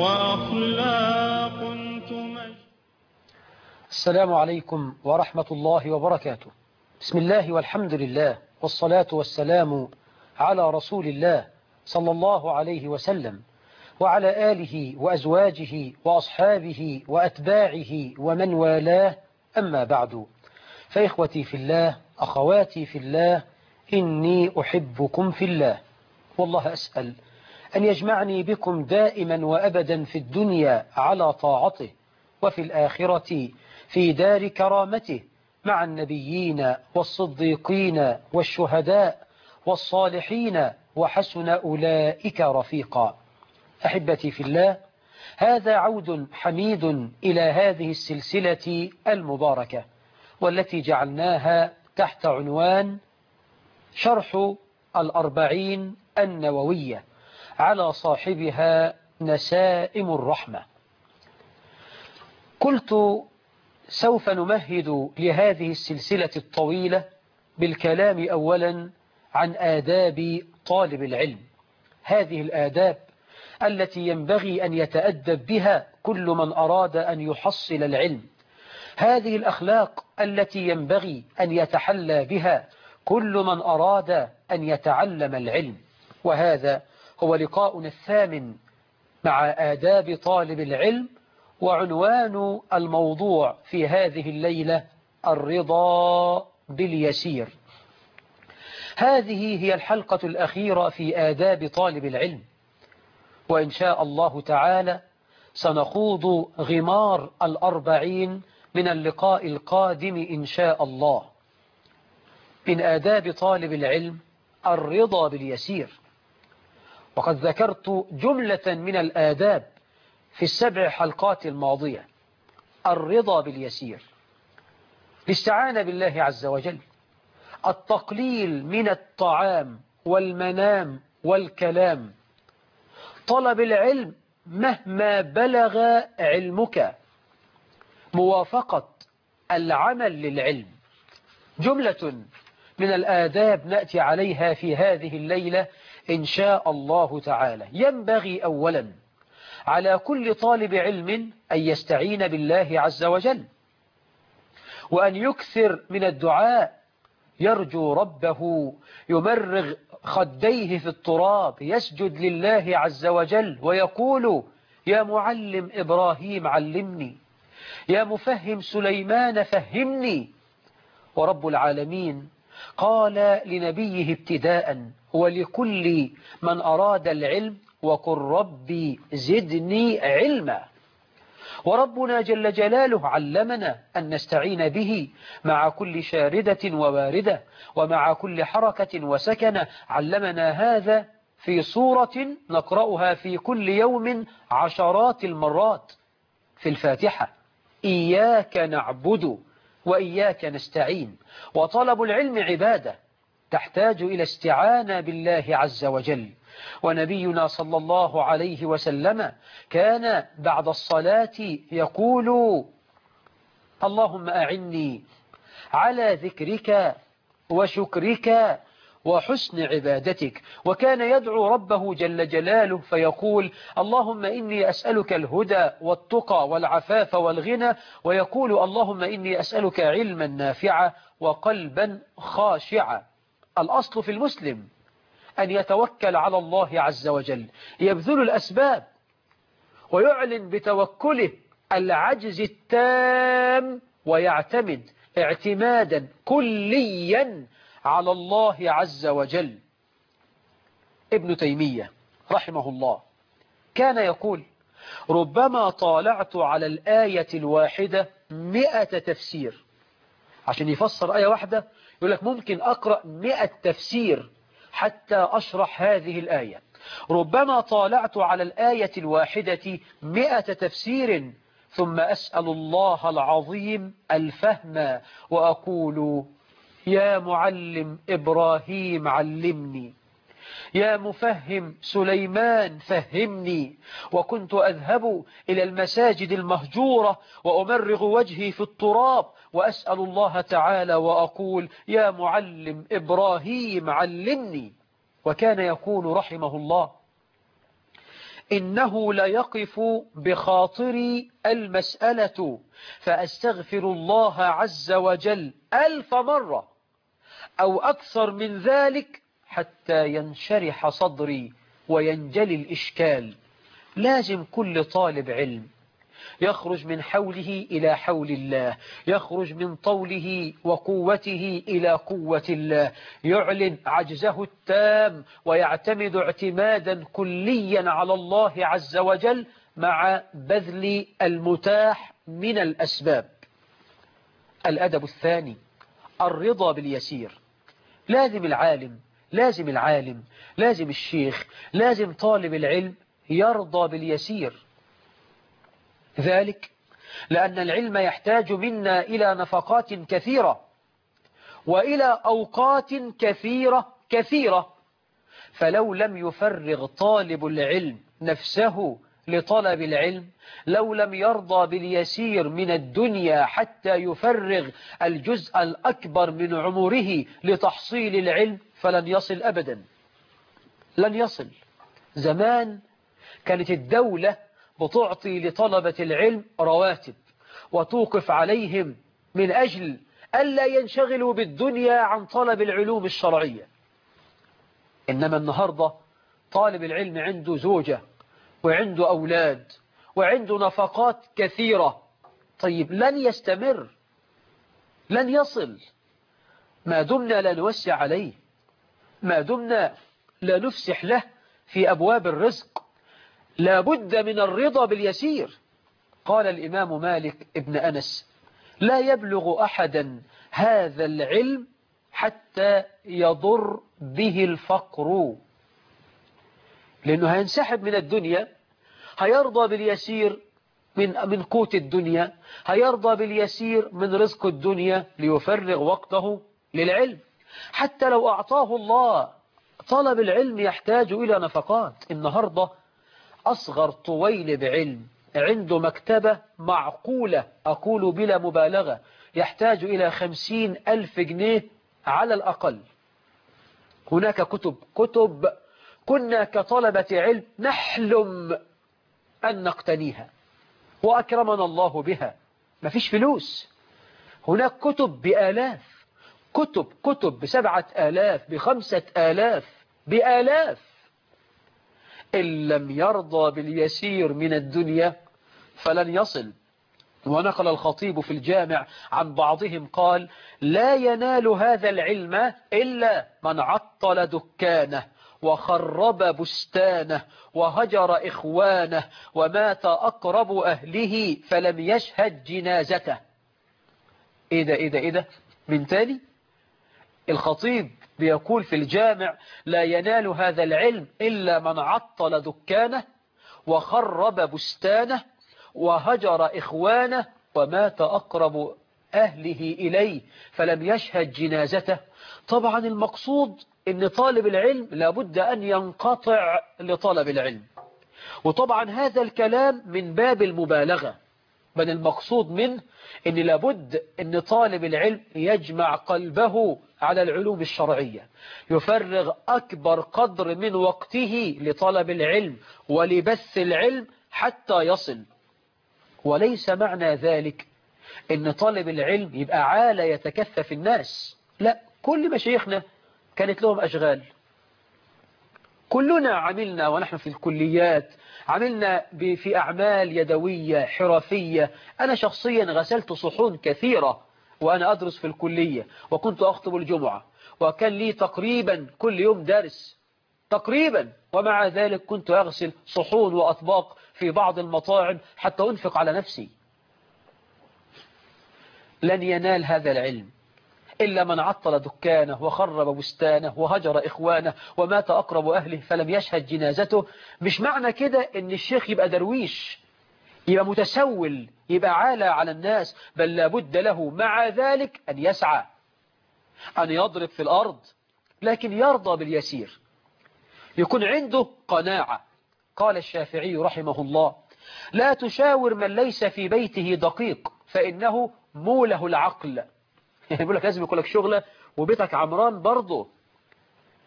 وأخلاق تمجد. السلام عليكم ورحمة الله وبركاته. بسم الله والحمد لله والصلاة والسلام على رسول الله صلى الله عليه وسلم وعلى آله وأزواجه وأصحابه وأتباعه ومن والاه، أما بعد، فإخوتي في الله، أخواتي في الله، إني أحبكم في الله، والله أسأل أن يجمعني بكم دائما وأبدا في الدنيا على طاعته، وفي الآخرة في دار كرامته مع النبيين والصديقين والشهداء والصالحين، وحسن أولئك رفيقا. أحبتي في الله، هذا عود حميد إلى هذه السلسلة المباركة، والتي جعلناها تحت عنوان شرح الأربعين النووية، على صاحبها نسائم الرحمة. قلت سوف نمهد لهذه السلسلة الطويلة بالكلام أولا عن آداب طالب العلم، هذه الآداب التي ينبغي أن يتأدب بها كل من أراد أن يحصل العلم، هذه الأخلاق التي ينبغي أن يتحلى بها كل من أراد أن يتعلم العلم. وهذا هو لقاؤنا الثامن مع آداب طالب العلم، وعنوان الموضوع في هذه الليلة الرضا باليسير. هذه هي الحلقة الأخيرة في آداب طالب العلم، وإن شاء الله تعالى سنخوض غمار الأربعين من اللقاء القادم إن شاء الله. من آداب طالب العلم الرضا باليسير، وقد ذكرت جملة من الآداب في السبع حلقات الماضية. الرضا باليسير، الاستعانة بالله عز وجل، التقليل من الطعام والمنام والكلام، طلب العلم مهما بلغ علمك، موافقة العمل للعلم. جملة من الآداب نأتي عليها في هذه الليلة إن شاء الله تعالى. ينبغي أولا على كل طالب علم أن يستعين بالله عز وجل، وأن يكثر من الدعاء، يرجو ربه، يمرغ خديه في التراب، يسجد لله عز وجل ويقول: يا معلم إبراهيم علمني، يا مفهم سليمان فهمني. ورب العالمين قال لنبيه ابتداء ولكل من أراد العلم: وقل ربي زدني علما. وربنا جل جلاله علمنا أن نستعين به مع كل شاردة وواردة، ومع كل حركة وسكنة. علمنا هذا في سورة نقرأها في كل يوم عشرات المرات في الفاتحة: إياك نعبد وإياك نستعين. وطلب العلم عبادة تحتاج إلى استعانة بالله عز وجل. ونبينا صلى الله عليه وسلم كان بعد الصلاة يقول: اللهم أعني على ذكرك وشكرك وحسن عبادتك. وكان يدعو ربه جل جلاله فيقول: اللهم إني أسألك الهدى والتقى والعفاف والغنى، ويقول: اللهم إني أسألك علما نافعا وقلبا خاشعا. الأصل في المسلم أن يتوكل على الله عز وجل، يبذل الأسباب ويعلن بتوكله العجز التام، ويعتمد اعتمادا كليا على الله عز وجل. ابن تيمية رحمه الله كان يقول: ربما طالعت على الآية الواحدة 100 تفسير. عشان يفسر آية واحدة يقول لك ممكن أقرأ 100 تفسير حتى أشرح هذه الآية. ربما طالعت على الآية الواحدة 100 تفسير، ثم أسأل الله العظيم الفهم وأقول: يا معلم إبراهيم علمني، يا مفهم سليمان فهمني. وكنت أذهب إلى المساجد المهجورة وأمرغ وجهي في التراب وأسأل الله تعالى وأقول: يا معلم إبراهيم علمني. وكان يقول رحمه الله: إنه ليقف بخاطري المسألة فأستغفر الله عز وجل 1000 مرة أو أكثر من ذلك حتى ينشرح صدري وينجلي الإشكال. لازم كل طالب علم يخرج من حوله إلى حول الله، يخرج من طوله وقوته إلى قوة الله، يعلن عجزه التام ويعتمد اعتمادا كليا على الله عز وجل مع بذل المتاح من الأسباب. الأدب الثاني الرضا باليسير. لازم العالم، لازم الشيخ، لازم طالب العلم يرضى باليسير. ذلك لأن العلم يحتاج منا إلى نفقات كثيرة وإلى أوقات كثيرة، فلو لم يفرغ طالب العلم نفسه لطلب العلم، لو لم يرضى باليسير من الدنيا حتى يفرغ الجزء الأكبر من عمره لتحصيل العلم، فلن يصل أبدا، لن يصل. زمان كانت الدولة بتعطي لطلبة العلم رواتب وتوقف عليهم من أجل ألا ينشغلوا بالدنيا عن طلب العلوم الشرعية. إنما النهاردة طالب العلم عنده زوجة وعنده أولاد وعنده نفقات كثيرة، طيب لن يستمر، لن يصل ما دمنا لا نوسع عليه، ما دمنا لا نفسح له في أبواب الرزق. لا بد من الرضا باليسير. قال الإمام مالك ابن أنس: لا يبلغ أحدا هذا العلم حتى يضر به الفقر. لأنه هينسحب من الدنيا، هيرضى باليسير من قوت الدنيا، هيرضى باليسير من رزق الدنيا ليفرغ وقته للعلم. حتى لو أعطاه الله، طلب العلم يحتاج إلى نفقات. النهاردة أصغر طويل بعلم عنده مكتبة معقولة، أقول بلا مبالغة، يحتاج إلى 50,000 جنيه على الأقل. هناك كتب كنا كطلبة علم نحلم أن نقتنيها وأكرمنا الله بها، ما فيش فلوس. هناك كتب بآلاف، كتب ب7,000 ب5,000 بآلاف. إن لم يرضى باليسير من الدنيا فلن يصل. ونقل الخطيب في الجامع عن بعضهم قال: لا ينال هذا العلم إلا من عطل دكانه وخرب بستانه وهجر إخوانه ومات أقرب أهله فلم يشهد جنازته. إيه ده من تاني؟ الخطيب بيقول في الجامع: لا ينال هذا العلم إلا من عطل دكانه وخرب بستانه وهجر إخوانه ومات أقرب أهله إليه فلم يشهد جنازته. طبعا المقصود أن طالب العلم لابد أن ينقطع لطلب العلم، وطبعا هذا الكلام من باب المبالغة، بل المقصود منه أن لابد أن طالب العلم يجمع قلبه على العلوم الشرعية، يفرغ أكبر قدر من وقته لطلب العلم ولبث العلم حتى يصل. وليس معنى ذلك أن طالب العلم يبقى عالة يتكفف الناس، لا، كل مشايخنا كانت لهم أشغال، كلنا عملنا ونحن في الكليات، عملنا في أعمال يدوية حرفية. أنا شخصيا غسلت صحون كثيرة وأنا أدرس في الكلية، وكنت أخطب الجمعة، وكان لي تقريبا كل يوم درس تقريبا، ومع ذلك كنت أغسل صحون وأطباق في بعض المطاعم حتى أنفق على نفسي. لن ينال هذا العلم إلا من عطل دكانه وخرب بستانه وهجر إخوانه ومات أقرب أهله فلم يشهد جنازته. مش معنى كده إن الشيخ يبقى درويش، يبقى متسول، يبقى عالة على الناس، بل لابد له مع ذلك أن يسعى، أن يضرب في الأرض، لكن يرضى باليسير، يكون عنده قناعة. قال الشافعي رحمه الله: لا تشاور من ليس في بيته دقيق فإنه موله العقل. يقول لك لازم يكون لك شغلة وبيتك عمران برضه.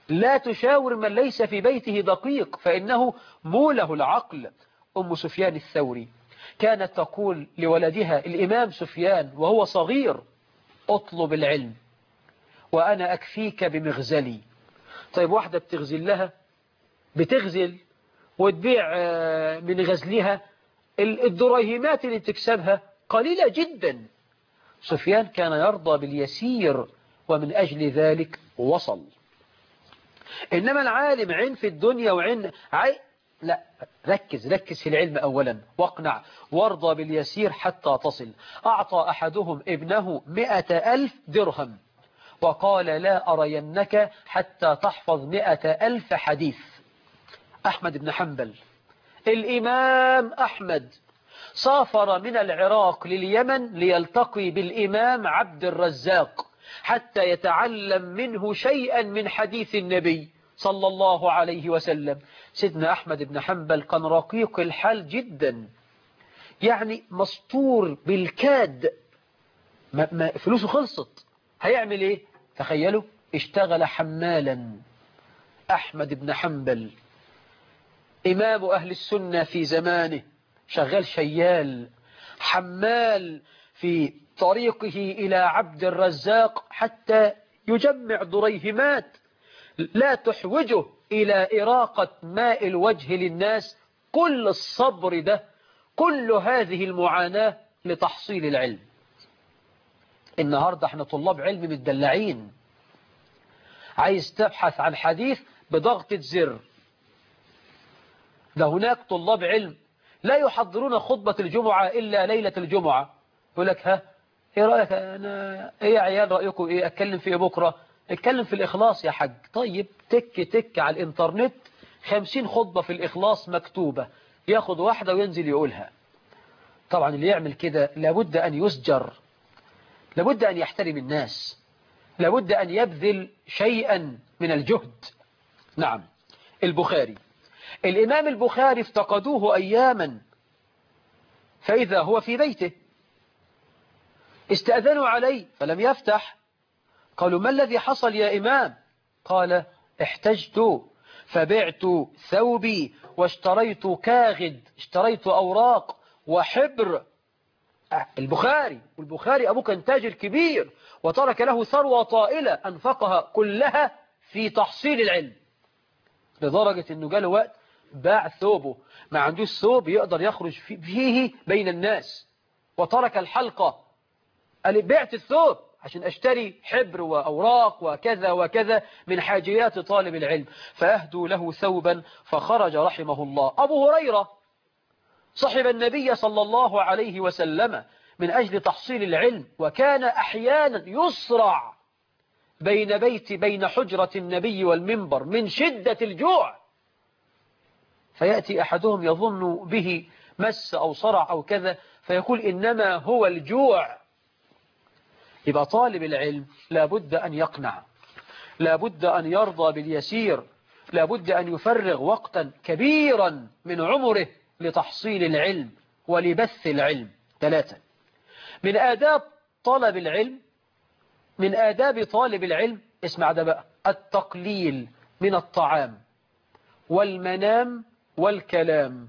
لا تشاور من ليس في بيته دقيق فإنه موله العقل. أم سفيان الثوري كانت تقول لولدها الإمام سفيان وهو صغير: اطلب العلم وأنا أكفيك بمغزلي. طيب واحدة بتغزل لها، بتغزل وتبيع من غزلها الدريهمات اللي تكسبها قليلة جدا. سفيان كان يرضى باليسير ومن أجل ذلك وصل. إنما العالم عين في الدنيا وعين لا، ركز في العلم أولا واقنع وارضى باليسير حتى تصل. أعطى أحدهم ابنه 100,000 درهم وقال: لا أرينك حتى تحفظ 100,000 حديث. أحمد بن حنبل، الإمام أحمد، سافر من العراق لليمن ليلتقي بالإمام عبد الرزاق حتى يتعلم منه شيئا من حديث النبي صلى الله عليه وسلم. سيدنا أحمد بن حنبل كان رقيق الحال جدا، يعني مسطور بالكاد، فلوسه خلصت، هيعمل ايه؟ تخيلوا، اشتغل حمالا. أحمد بن حنبل إمام أهل السنة في زمانه، شغال شيال حمال في طريقه إلى عبد الرزاق حتى يجمع دريهمات لا تحوجه إلى إراقة ماء الوجه للناس. كل الصبر ده، كل هذه المعاناة لتحصيل العلم. النهاردة احنا طلاب علم متدلعين، عايز تبحث عن حديث بضغطة زر. ده هناك طلاب علم لا يحضرون خطبة الجمعة إلا ليلة الجمعة. يقول لك: ها، ايه رأيك؟ ايه يا عيال رأيكم ايه؟ اتكلم في ايه بكرة؟ اتكلم في الإخلاص يا حاج. طيب، تك على الانترنت 50 خطبة في الإخلاص مكتوبة، ياخد واحدة وينزل يقولها. طبعا اللي يعمل كده لابد أن يسجر، لابد أن يحترم الناس، لابد أن يبذل شيئا من الجهد. نعم، البخاري، الإمام البخاري افتقدوه أياما فإذا هو في بيته، استأذنوا عليه فلم يفتح. قالوا: ما الذي حصل يا إمام؟ قال: احتجت فبعت ثوبي واشتريت كاغد، اشتريت أوراق وحبر. البخاري، والبخاري أبوه كان تاجر كبير وترك له ثروة طائلة أنفقها كلها في تحصيل العلم، لدرجة أنه جاله وقت باع ثوبه، ما عندوش ثوب يقدر يخرج فيه بين الناس، وترك الحلقة. قال: بعت الثوب عشان أشتري حبر وأوراق وكذا وكذا من حاجيات طالب العلم. فأهدوا له ثوبا فخرج رحمه الله. أبو هريرة صحب النبي صلى الله عليه وسلم من أجل تحصيل العلم، وكان أحيانا يصرع بين حجرة النبي والمنبر من شدة الجوع، فيأتي أحدهم يظن به مس أو صرع أو كذا فيقول: إنما هو الجوع. يبقى طالب العلم لابد أن يقنع، لابد أن يرضى باليسير، لابد أن يفرغ وقتا كبيرا من عمره لتحصيل العلم ولبث العلم. 3، من آداب طلب العلم، من آداب طالب العلم، اسمع ده بقى: التقليل من الطعام والمنام والكلام.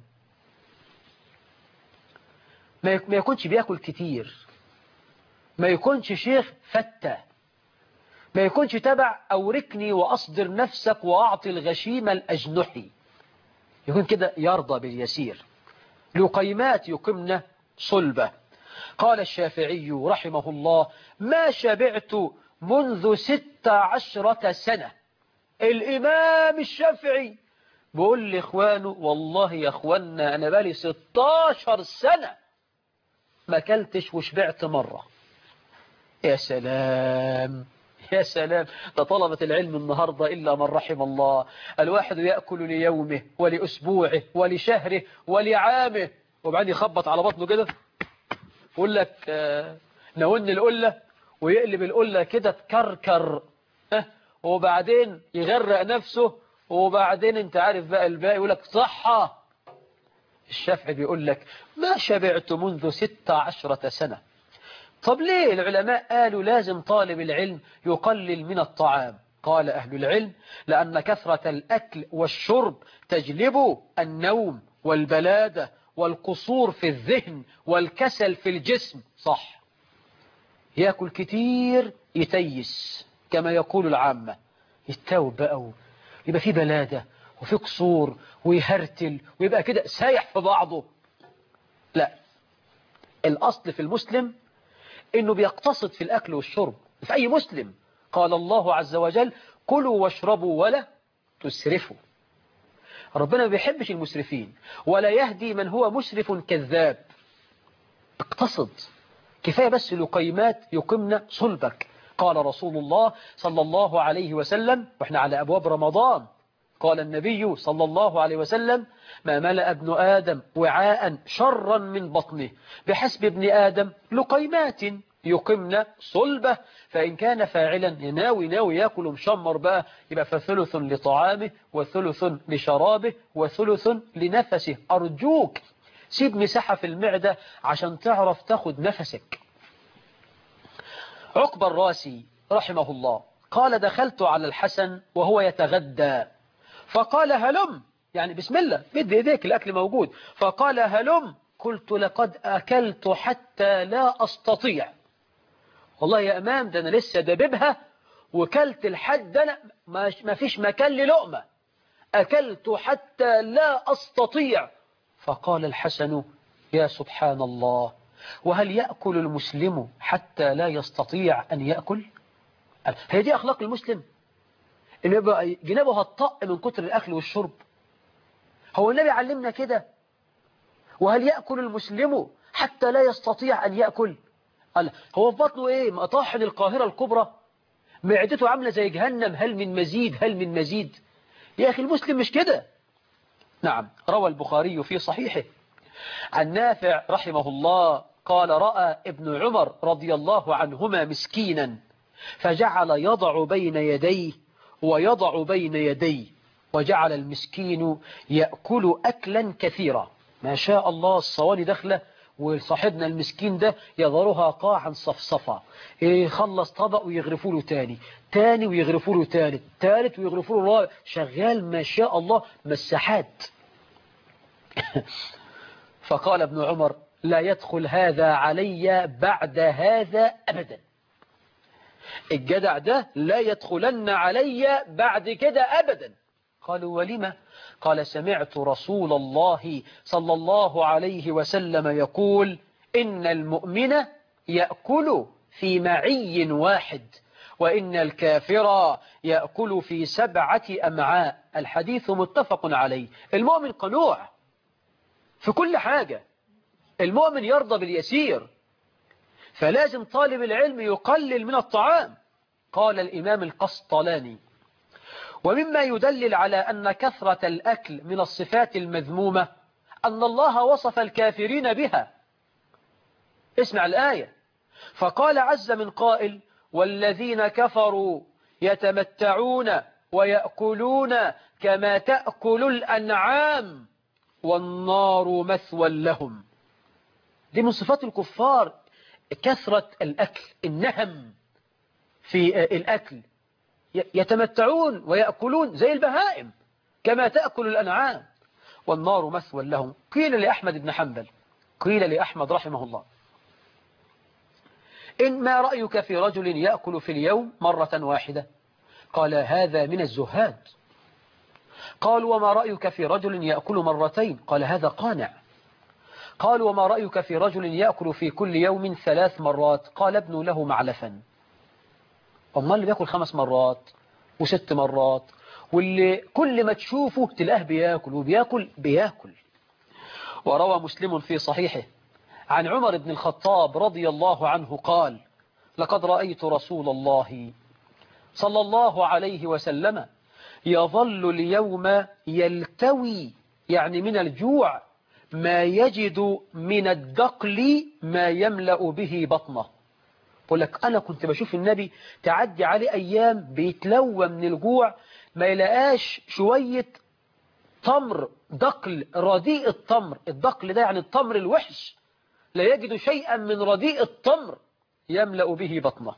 ما يكونش بياكل كتير، ما يكونش شيخ فتة، ما يكونش تبع أوركني وأصدر نفسك وأعطي الغشيم الأجنحي. يكون كده يرضى باليسير. لقيمات يقمن صلبة. قال الشافعي رحمه الله: ما شبعت منذ 16 سنة. الإمام الشافعي بقول لإخوانه: والله يا إخواننا أنا بالي 16 سنة ما كلتش وشبعت مرة. يا سلام يا سلام، ده طلبة العلم النهاردة إلا من رحم الله. الواحد يأكل ليومه ولأسبوعه ولشهره ولعامه، وبعدين يخبط على بطنه كده يقول لك نون القلة، ويقلب القلة كده تكركر، وبعدين يغرق نفسه، وبعدين انت عارف بقى الباقي يقول لك صحة. الشافعي بيقول لك: ما شبعت منذ 16 سنة. طب ليه العلماء قالوا لازم طالب العلم يقلل من الطعام؟ قال أهل العلم لأن كثرة الأكل والشرب تجلب النوم والبلادة والقصور في الذهن والكسل في الجسم. صح، يأكل كتير يتيس كما يقول العامة، يتاوب بقى، يبقى في بلادة وفي قصور ويهرتل ويبقى كده سايح في بعضه. لا، الأصل في المسلم إنه بيقتصد في الأكل والشرب. في أي مسلم قال الله عز وجل كلوا واشربوا ولا تسرفوا. ربنا ما بيحبش المسرفين ولا يهدي من هو مسرف كذاب. اقتصد، كفاية بس لقيمات يقمن صلبك. قال رسول الله صلى الله عليه وسلم وإحنا على أبواب رمضان، قال النبي صلى الله عليه وسلم ما ملأ ابن آدم وعاء شرا من بطنه بحسب ابن آدم لقيمات يقمن صلبه، فإن كان فاعلا ناوي يأكل مشمر بقى، يبقى فثلث لطعامه وثلث لشرابه وثلث لنفسه. أرجوك سيب مساحة في المعدة عشان تعرف تاخد نفسك. عقبة الراسي رحمه الله قال دخلت على الحسن وهو يتغدى فقال هلم، يعني بسم الله مد ايديك الأكل موجود، فقال هلم، قلت لقد أكلت حتى لا أستطيع. والله يا أمام ده أنا لسه دببها وكلت الحد أنا ما فيش مكان للقمة، أكلت حتى لا أستطيع. فقال الحسن يا سبحان الله، وهل يأكل المسلم حتى لا يستطيع أن يأكل؟ هي دي أخلاق المسلم، إنه يبقى جنابه هتطق من كتر الأكل والشرب؟ هو النبي علمنا كده؟ وهل يأكل المسلم حتى لا يستطيع أن يأكل؟ قال هو في بطنه إيه؟ مطاحن القاهرة الكبرى، معدته عاملة زي جهنم، هل من مزيد هل من مزيد؟ يا أخي المسلم مش كده. نعم، روى البخاري في صحيحه عن نافع رحمه الله قال رأى ابن عمر رضي الله عنهما مسكينا فجعل يضع بين يديه ويضع بين يديه، وجعل المسكين يأكل أكلا كثيرا. ما شاء الله، الصواني داخله وصاحبنا المسكين ده يظهرها قاعا صفصفا، يخلص طبق ويغرفوا له تاني ويغرفوا له تالت ويغرفوا له رابع، شغال ما شاء الله مساحات. فقال ابن عمر لا يدخل هذا علي بعد هذا أبدا، الجدع ده لا يدخلن علي بعد كده أبدا. قالوا ولما؟ قال سمعت رسول الله صلى الله عليه وسلم يقول إن المؤمن يأكل في معي واحد وإن الكافر يأكل في 7 أمعاء. الحديث متفق عليه. المؤمن قنوع في كل حاجة، المؤمن يرضى باليسير، فلازم طالب العلم يقلل من الطعام. قال الإمام القسطلاني ومما يدلل على أن كثرة الأكل من الصفات المذمومة أن الله وصف الكافرين بها. اسمع الآية، فقال عز من قائل والذين كفروا يتمتعون ويأكلون كما تأكل الأنعام والنار مثوى لهم. دي من صفات الكفار، كثرة الأكل، النهم في الأكل، يتمتعون ويأكلون زي البهائم كما تأكل الأنعام والنار مثوى لهم. قيل لأحمد بن حنبل، قيل لأحمد رحمه الله إن ما رأيك في رجل يأكل في اليوم مرة واحدة؟ قال هذا من الزهاد. قال وما رأيك في رجل يأكل مرتين؟ قال هذا قانع. قال وما رأيك في رجل يأكل في كل يوم 3 مرات؟ قال ابن له معلفا. أما اللي بيأكل 5 مرات و6 مرات، واللي كل ما تشوفه تلقاه بيأكل وبيأكل. وروى مسلم في صحيحه عن عمر بن الخطاب رضي الله عنه قال لقد رأيت رسول الله صلى الله عليه وسلم يظل اليوم يلتوي، يعني من الجوع، ما يجد من الدقل ما يملأ به بطنه. يقول لك أنا كنت بشوف النبي تعدي عليه أيام بيتلوى من الجوع ما يلاقاش شوية تمر دقل رديء التمر، الدقل ده يعني التمر الوحش، لا يجد شيئا من رديء التمر يملأ به بطنه.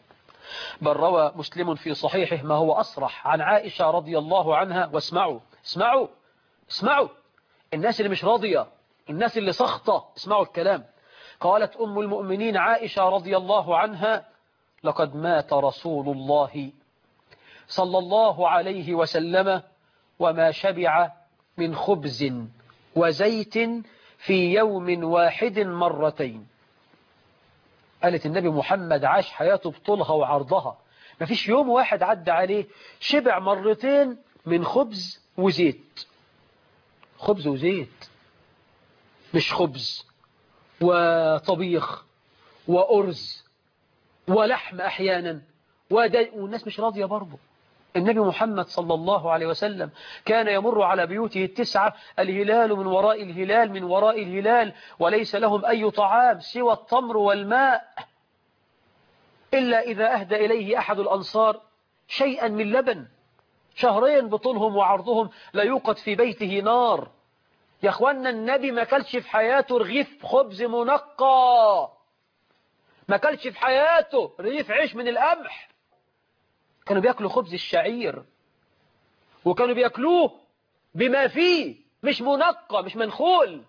بل روى مسلم في صحيحه ما هو أصرح عن عائشة رضي الله عنها. واسمعوا اسمعوا اسمعوا، الناس اللي مش راضية، الناس اللي سخطة، اسمعوا الكلام. قالت أم المؤمنين عائشة رضي الله عنها: لقد مات رسول الله صلى الله عليه وسلم وما شبع من خبز وزيت في يوم واحد مرتين. قالت النبي محمد عاش حياته بطولها وعرضها، ما فيش يوم واحد عدى عليه شبع مرتين من خبز وزيت. خبز وزيت، مش خبز وطبيخ وأرز ولحم أحيانا والناس مش راضية برضه. النبي محمد صلى الله عليه وسلم كان يمر على بيوته التسعة الهلال من وراء الهلال من وراء الهلال، وليس لهم أي طعام سوى التمر والماء، إلا إذا أهدى إليه أحد الأنصار شيئا من لبن. شهرين بطولهم وعرضهم لا يوقد في بيته نار. يا أخوانا النبي ما كلش في حياته رغيف خبز منقى، ما كلش في حياته رغيف عيش من القمح. كانوا بيأكلوا خبز الشعير، وكانوا بيأكلوه بما فيه، مش منقى مش منخول.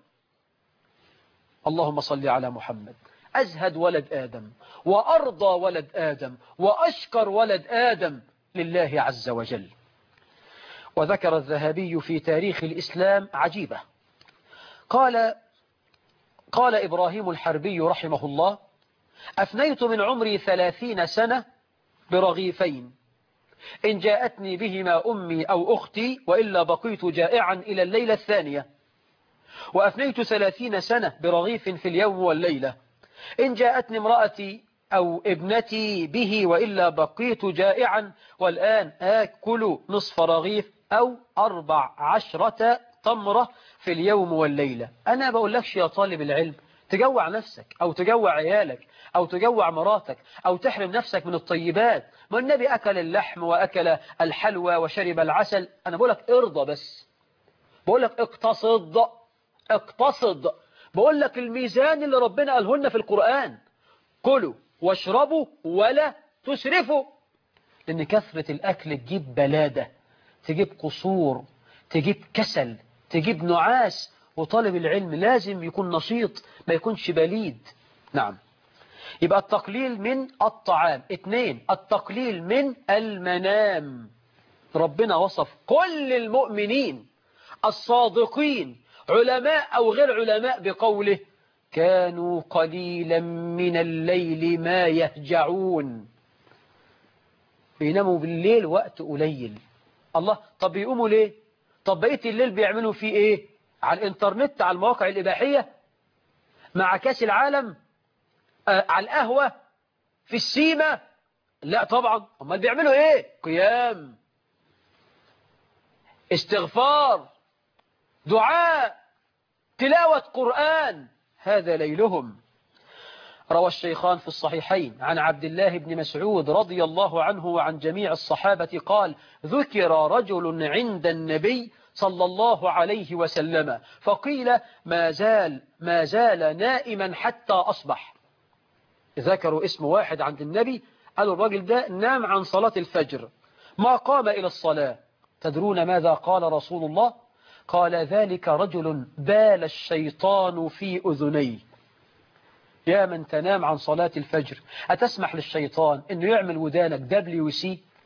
اللهم صل على محمد. أزهد ولد آدم وأرضى ولد آدم وأشكر ولد آدم لله عز وجل. وذكر الذهبي في تاريخ الإسلام عجيبة، قال إبراهيم الحربي رحمه الله: أفنيت من عمري 30 سنة برغيفين، إن جاءتني بهما أمي أو أختي، وإلا بقيت جائعا إلى الليلة الثانية. وأفنيت 30 سنة برغيف في اليوم والليلة، إن جاءتني امرأتي أو ابنتي به، وإلا بقيت جائعا، والآن آكل نصف رغيف أو 14 تمرة في اليوم والليلة. أنا بقول لكش يا طالب العلم تجوع نفسك أو تجوع عيالك أو تجوع مراتك أو تحرم نفسك من الطيبات. ما النبي أكل اللحم وأكل الحلوى وشرب العسل. أنا بقول لك ارضى، بس بقول لك اقتصد اقتصد. بقول لك الميزان اللي ربنا قاله لنا في القرآن: كلوا واشربوا ولا تسرفوا. لأن كثرة الأكل تجيب بلادة، تجيب قصور، تجيب كسل، تجيب نعاس. وطالب العلم لازم يكون نشيط، ما يكونش بليد. نعم. يبقى التقليل من الطعام. 2 التقليل من المنام. ربنا وصف كل المؤمنين الصادقين علماء أو غير علماء بقوله: كانوا قليلا من الليل ما يهجعون. بيناموا بالليل وقت قليل. الله، طب بيقوموا ليه؟ طب بقية الليل بيعملوا فيه ايه؟ على الانترنت، على المواقع الإباحية، مع كاس العالم، على القهوة، في السيما؟ لا طبعا. امال بيعملوا ايه؟ قيام، استغفار، دعاء، تلاوة قرآن، هذا ليلهم. روى الشيخان في الصحيحين عن عبد الله بن مسعود رضي الله عنه وعن جميع الصحابة قال: ذكر رجل عند النبي صلى الله عليه وسلم فقيل: ما زال نائما حتى أصبح. ذكروا اسم واحد عند النبي، قالوا الراجل ده نام عن صلاة الفجر ما قام إلى الصلاة. تدرون ماذا قال رسول الله؟ قال: ذلك رجل بال الشيطان في أذنيه. يا من تنام عن صلاة الفجر، أتسمح للشيطان أنه يعمل ودانك WC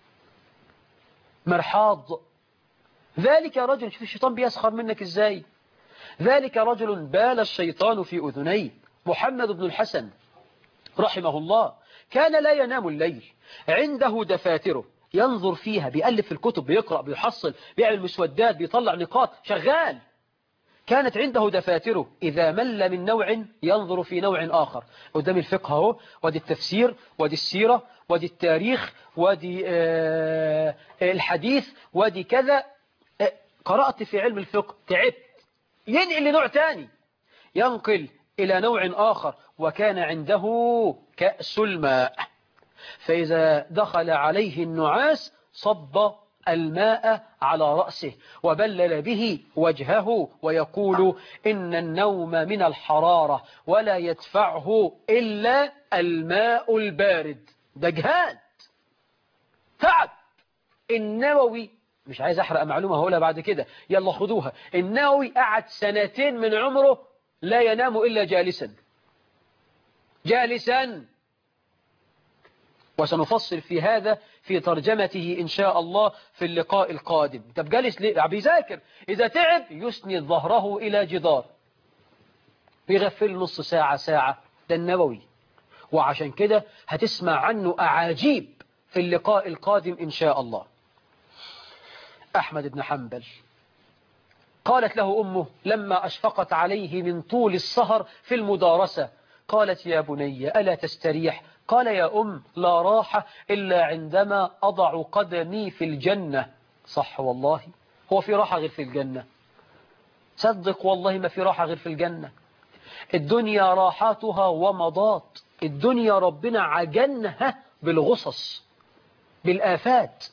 مرحاض؟ ذلك رجل، شوف الشيطان بيسخر منك إزاي. ذلك رجل بال الشيطان في أذنيه. محمد بن الحسن رحمه الله كان لا ينام الليل، عنده دفاتره ينظر فيها، بيألف في الكتب، بيقرأ، بيحصل، بيعمل مسودات، بيطلع نقاط، شغال. كانت عنده دفاتره إذا مل من نوع ينظر في نوع آخر. قدام الفقه اهو، ودي التفسير، ودي السيرة، ودي التاريخ، ودي الحديث، ودي كذا. قرأت في علم الفقه، تعبت، ينقل لنوع تاني، ينقل إلى نوع آخر. وكان عنده كأس الماء، فإذا دخل عليه النعاس صب الماء على رأسه وبلل به وجهه ويقول: إن النوم من الحرارة ولا يدفعه إلا الماء البارد. ده جهاد، تعب. النووي، مش عايز أحرق معلومة هقولها بعد كده، يلا خدوها. النووي قعد 2 من عمره لا ينام إلا جالسا جالسا. وسنفصل في هذا في ترجمته إن شاء الله في اللقاء القادم. طب جالس ليه؟ بيذاكر. إذا تعب يسند ظهره إلى جدار، بيغفل نص ساعة ساعة. ده النووي. وعشان كده هتسمع عنه أعاجيب في اللقاء القادم إن شاء الله. أحمد بن حنبل، قالت له أمه لما أشفقت عليه من طول السهر في المدارسة، قالت يا بني ألا تستريح؟ قال يا لا راحة إلا عندما أضع قدمي في الجنة. صح والله، هو في راحة غير في الجنة؟ صدق والله ما في راحة غير في الجنة. الدنيا راحاتها ومضات. الدنيا ربنا عجنها بالغصص، بالآفات،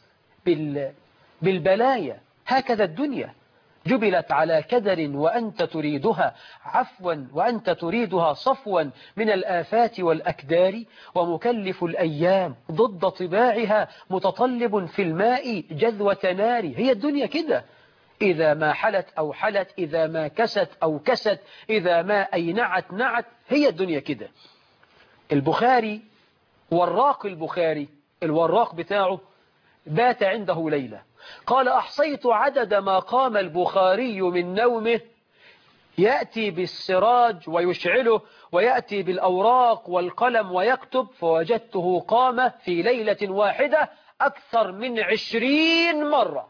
بالبلايا. هكذا الدنيا جبلت على كدر وأنت تريدها عفوا، وأنت تريدها صفوا من الآفات والأكدار. ومكلف الأيام ضد طباعها متطلب في الماء جذوة نار. هي الدنيا كده، إذا ما حلت أو حلت، إذا ما كست أو كست، إذا ما أينعت نعت. هي الدنيا كده. البخاري، وراق البخاري، الوراق بتاعه بات عنده ليلة، قال أحصيت عدد ما قام البخاري من نومه، يأتي بالسراج ويشعله، ويأتي بالأوراق والقلم ويكتب، فوجدته قام في ليلة واحدة أكثر من 20 مرة.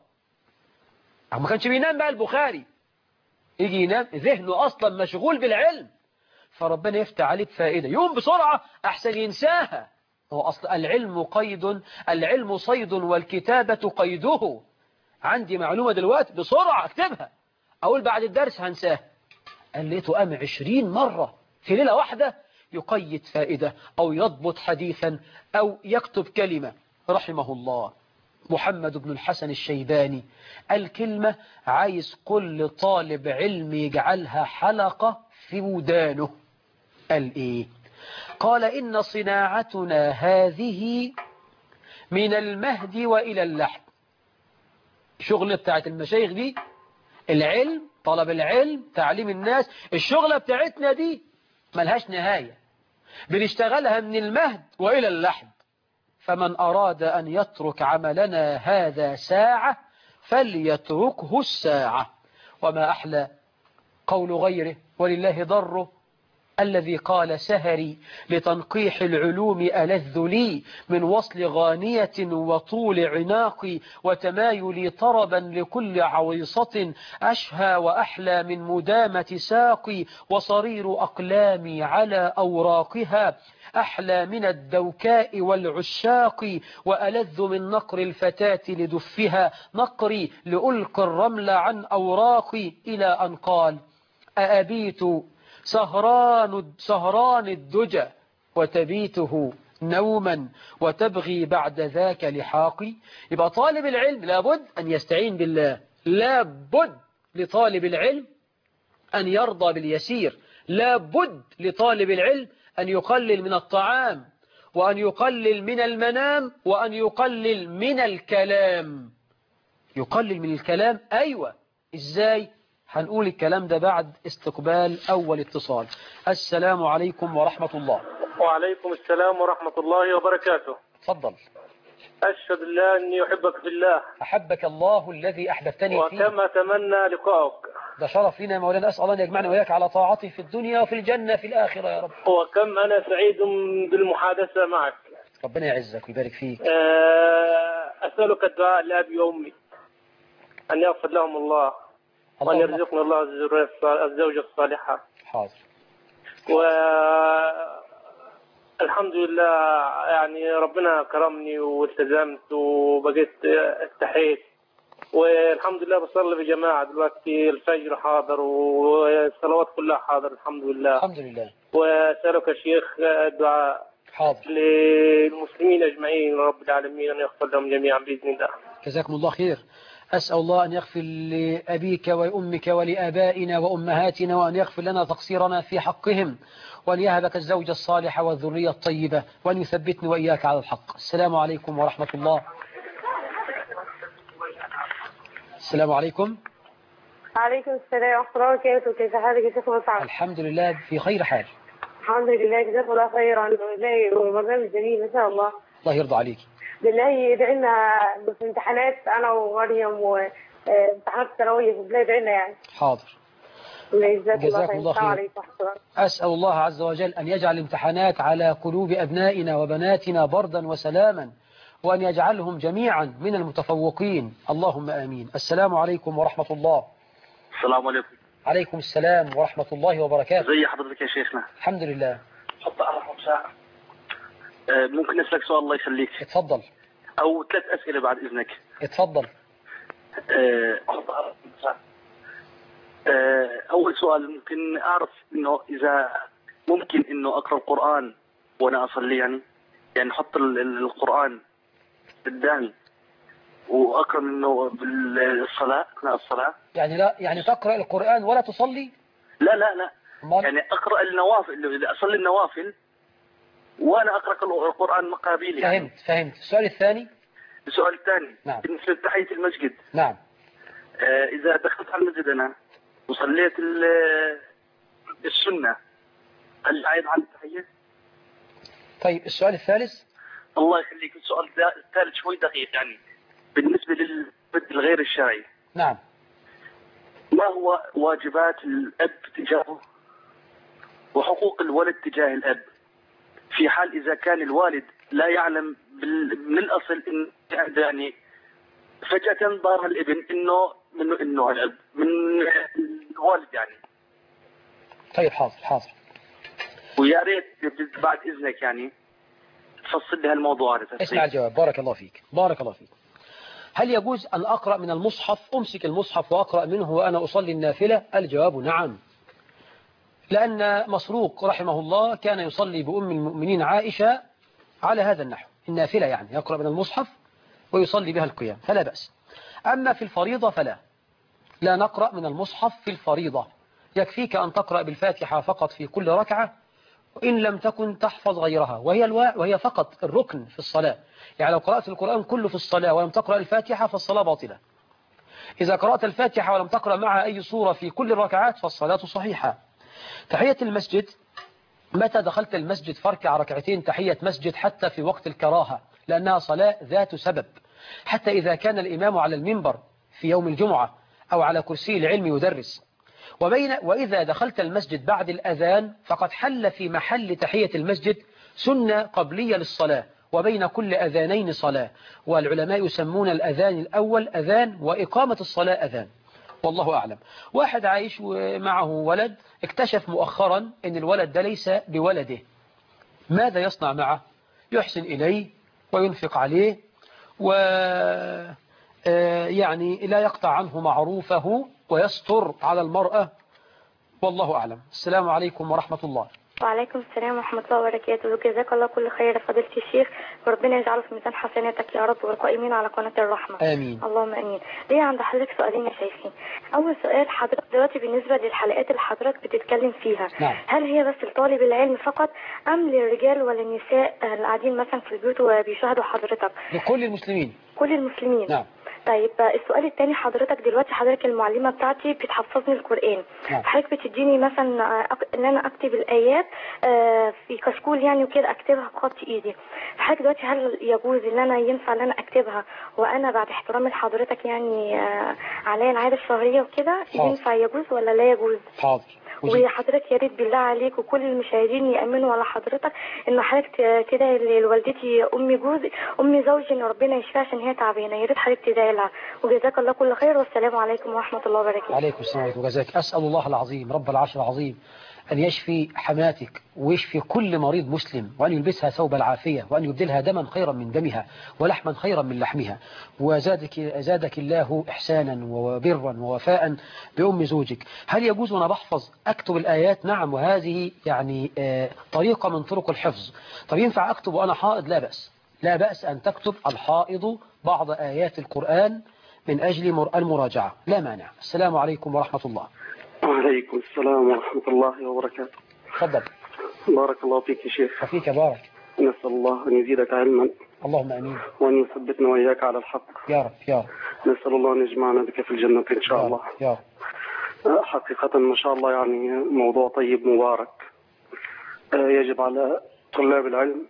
ما كانش بينام بقى البخاري، يجي ينام ذهنه أصلا مشغول بالعلم، فربنا يفتح عليه بفائدة، يوم بسرعة أحسن ينساها. هو أصل العلم قيد، العلم صيد والكتابة قيده. عندي معلومة دلوقتي بسرعة اكتبها، أقول بعد الدرس هنساها. قال لقيته قام 20 مرة في ليلة واحدة يقيد فائدة أو يضبط حديثا أو يكتب كلمة. رحمه الله محمد بن الحسن الشيباني، الكلمة عايز كل طالب علم يجعلها حلقة في ودانه. قال إيه؟ قال إن صناعتنا هذه من المهد وإلى اللحد. الشغل بتاعت المشايخ دي، العلم، طلب العلم، تعليم الناس، الشغلة بتاعتنا دي ملهاش نهاية، بنشتغلها من المهد وإلى اللحد. فمن أراد أن يترك عملنا هذا ساعة فليتركه الساعة. وما أحلى قول غيره ولله ضره، الذي قال سهري لتنقيح العلوم ألذ لي من وصل غانية وطول عناقي، وتمايلي طربا لكل عويصة أشهى وأحلى من مدامة ساقي، وصرير أقلامي على أوراقها أحلى من الدوكاء والعشاق، وألذ من نقر الفتاة لدفها نقري لألقي الرمل عن أوراقي. إلى أن قال أأبيت سهران الدجى وتبيته نوما وتبغي بعد ذاك لحاقي. يبقى طالب العلم لابد أن يستعين بالله، لابد لطالب العلم أن يرضى باليسير، لابد لطالب العلم أن يقلل من الطعام، وأن يقلل من المنام، وأن يقلل من الكلام. يقلل من الكلام، أيوة. إزاي؟ هنقول الكلام ده بعد استقبال أول اتصال. السلام عليكم ورحمة الله. وعليكم السلام ورحمة الله وبركاته. تفضل. أشهد الله أني أحبك في الله. أحبك الله الذي أحببتني فيه. وكما أتمنى لقاءك. ده شرف لنا مولانا، أسأل الله أن يجمعنا وإياك على طاعته في الدنيا وفي الجنة في الآخرة يا رب. وكم أنا سعيد بالمحادثة معك. ربنا يعزك ويبارك فيك. أسألك الدعاء لأبي وأمي أن يغفر لهم الله، وأن يرزقنا الله الزوجة الصالحة. حاضر. والحمد لله يعني ربنا كرمني والتزمت وبقيت استحيت، والحمد لله بصلي بجماعة دلوقتي، الفجر حاضر والصلوات كلها حاضر الحمد لله. الحمد لله. وأسألك يا شيخ الدعاء حاضر للمسلمين أجمعين رب العالمين أن يغفر لهم جميعا بإذن الله. جزاكم الله خير. أسأل الله أن يغفر لأبيك وأمك ولآبائنا وأمهاتنا، وأن يغفر لنا تقصيرنا في حقهم، وأن يهبك الزوجة الصالحة والذرية الطيبة، وأن يثبتني وإياك على الحق. السلام عليكم ورحمة الله. السلام عليكم. عليكم السلام ورحمة الله وبركاته. كيف حالك يا شيخ مصعب؟ الحمد لله في خير حال. الحمد لله، جزاك الله خيرا. والله برنامج جميل ما شاء الله. الله يرضى عليك. بالله يدعي لنا في امتحانات انا ومريم وامتحانات الثانويه، بالله يدعي لنا يعني. حاضر. جزاكم الله خير. أسأل الله عز وجل أن يجعل الامتحانات على قلوب أبنائنا وبناتنا بردا وسلاما، وأن يجعلهم جميعا من المتفوقين، اللهم آمين. السلام عليكم ورحمة الله. السلام عليكم. عليكم السلام ورحمة الله وبركاته. زي حضرتك يا شيخنا؟ الحمد لله. حط أرقام ساعة. ممكن أسألك سؤال الله يخليك؟ اتفضل. أو 3 أسئلة بعد إذنك. اتفضل. حط أرقام ساعة. أول سؤال، ممكن أعرف إنه إذا ممكن إنه أقرأ القرآن وأنا أصلي، يعني أحط القرآن قدامي وأقرأ منه بالصلاة أثناء الصلاة؟ يعني لا، يعني تقرأ القرآن ولا تصلي؟ لا لا لا. يعني أقرأ النوافل، إذا أصلي النوافل وأنا أقرأ القرآن مقابل يعني. فهمت. السؤال الثاني؟ السؤال الثاني، نعم. بالنسبة لتحية المسجد. نعم. إذا دخلت على المسجد أنا وصليت السنة، هل أعيد عن التحية؟ طيب السؤال الثالث؟ الله يخليك، السؤال الثالث شوي دقيق، يعني بالنسبة للبدء الغير الشرعي. نعم. ما هو واجبات الأب تجاهه وحقوق الولد تجاه الأب في حال إذا كان الوالد لا يعلم من الأصل إن يعني فجأة ظهر الابن إنه الأب من الوالد يعني. طيب حاضر. ويا ريت بعد إذنك يعني تفصل لي هالموضوع هذا. اسمع الجواب. بارك الله فيك. هل يجوز أن أقرأ من المصحف، أمسك المصحف وأقرأ منه وأنا أصلي النافلة؟ الجواب نعم، لأن مسروق رحمه الله كان يصلي بأم المؤمنين عائشة على هذا النحو، النافلة يعني يقرأ من المصحف ويصلي بها القيام، فلا بأس. أما في الفريضة فلا نقرأ من المصحف في الفريضة، يكفيك أن تقرأ بالفاتحة فقط في كل ركعة، وإن لم تكن تحفظ غيرها، وهي فقط الركن في الصلاة. يعني لو قرأت القرآن كله في الصلاة ولم تقرأ الفاتحة فالصلاة باطلة. إذا قرأت الفاتحة ولم تقرأ معها أي سورة في كل الركعات فالصلاة صحيحة. تحية المسجد، متى دخلت المسجد فاركع ركعتين تحية مسجد حتى في وقت الكراهة، لأنها صلاة ذات سبب. حتى إذا كان الإمام على المنبر في يوم الجمعة أو على كرسي العلم يدرس. وإذا دخلت المسجد بعد الأذان فقد حل في محل تحية المسجد سنة قبلية للصلاة، وبين كل أذانين صلاة، والعلماء يسمون الأذان الأول أذان وإقامة الصلاة أذان، والله أعلم. واحد عايش ومعه ولد، اكتشف مؤخرا أن الولد ده ليس بولده، ماذا يصنع معه؟ يحسن إليه وينفق عليه يعني لا يقطع عنه معروفه ويستر على المرأة، والله أعلم. السلام عليكم ورحمة الله. وعليكم السلام ورحمة الله وبركاته. جزاك الله كل خير فضيلة الشيخ، وربنا يجعله في ميزان حسناتك يا رب، والقائمين على قناة الرحمة. آمين. اللهم آمين. ليه عند حضرتك سؤالين يا شيخي. أول سؤال، حضرتك دلوقتي بالنسبة للحلقات اللي حضرتك بتتكلم فيها، نعم. هل هي بس لطالب العلم فقط أم للرجال وللنساء اللي قاعدين مثلا في البيوت وبيشاهدوا حضرتك؟ لكل المسلمين. كل المسلمين. نعم. طيب السؤال الثاني، حضرتك المعلمة بتاعتي بتحفظني القرآن. نعم. حضرتك بتديني مثلا ان انا اكتب الايات في كشكول يعني وكده، اكتبها بخط ايدي. حضرتك دلوقتي هل يجوز ان انا ينفع ان انا اكتبها وانا بعد احترامي لحضرتك يعني عليا العاده الشهريه وكده، ينفع يجوز ولا لا يجوز؟ حاضر. وحضرتك يا ريت بالله عليك وكل المشاهدين يأمنوا على حضرتك ان حضرتك تدعي لوالدتي امي زوجي ان ربنا يشفيها عشان هي تعبانه، يا ريت حضرتك تدعي لها. وجزاك الله كل خير، والسلام عليكم ورحمه الله وبركاته. عليكم السلام عليكم وجزاك. أسأل الله العظيم رب العرش العظيم أن يشفي حماتك ويشفي كل مريض مسلم، وأن يلبسها ثوب العافية، وأن يبدلها دما خيرا من دمها ولحما خيرا من لحمها، وزادك الله إحسانا وبرا ووفاء بأم زوجك. هل يجوز وأنا بحفظ أكتب الآيات؟ نعم، وهذه يعني طريقة من طرق الحفظ. طب ينفع أكتب وأنا حائض؟ لا بأس أن تكتب الحائض بعض آيات القرآن من أجل المراجعة، لا مانع. السلام عليكم ورحمة الله. وعليكم السلام ورحمة الله وبركاته. تفضل. بارك الله فيك يا شيخ. وفيك بارك. نسأل الله أن يزيدك علما. اللهم أمين. وأن يثبتنا وإياك على الحق. يا رب يا رب. نسأل الله أن يجمعنا بك في الجنة إن شاء الله. يا حقيقة ما شاء الله يعني موضوع طيب مبارك. يجب على طلاب العلم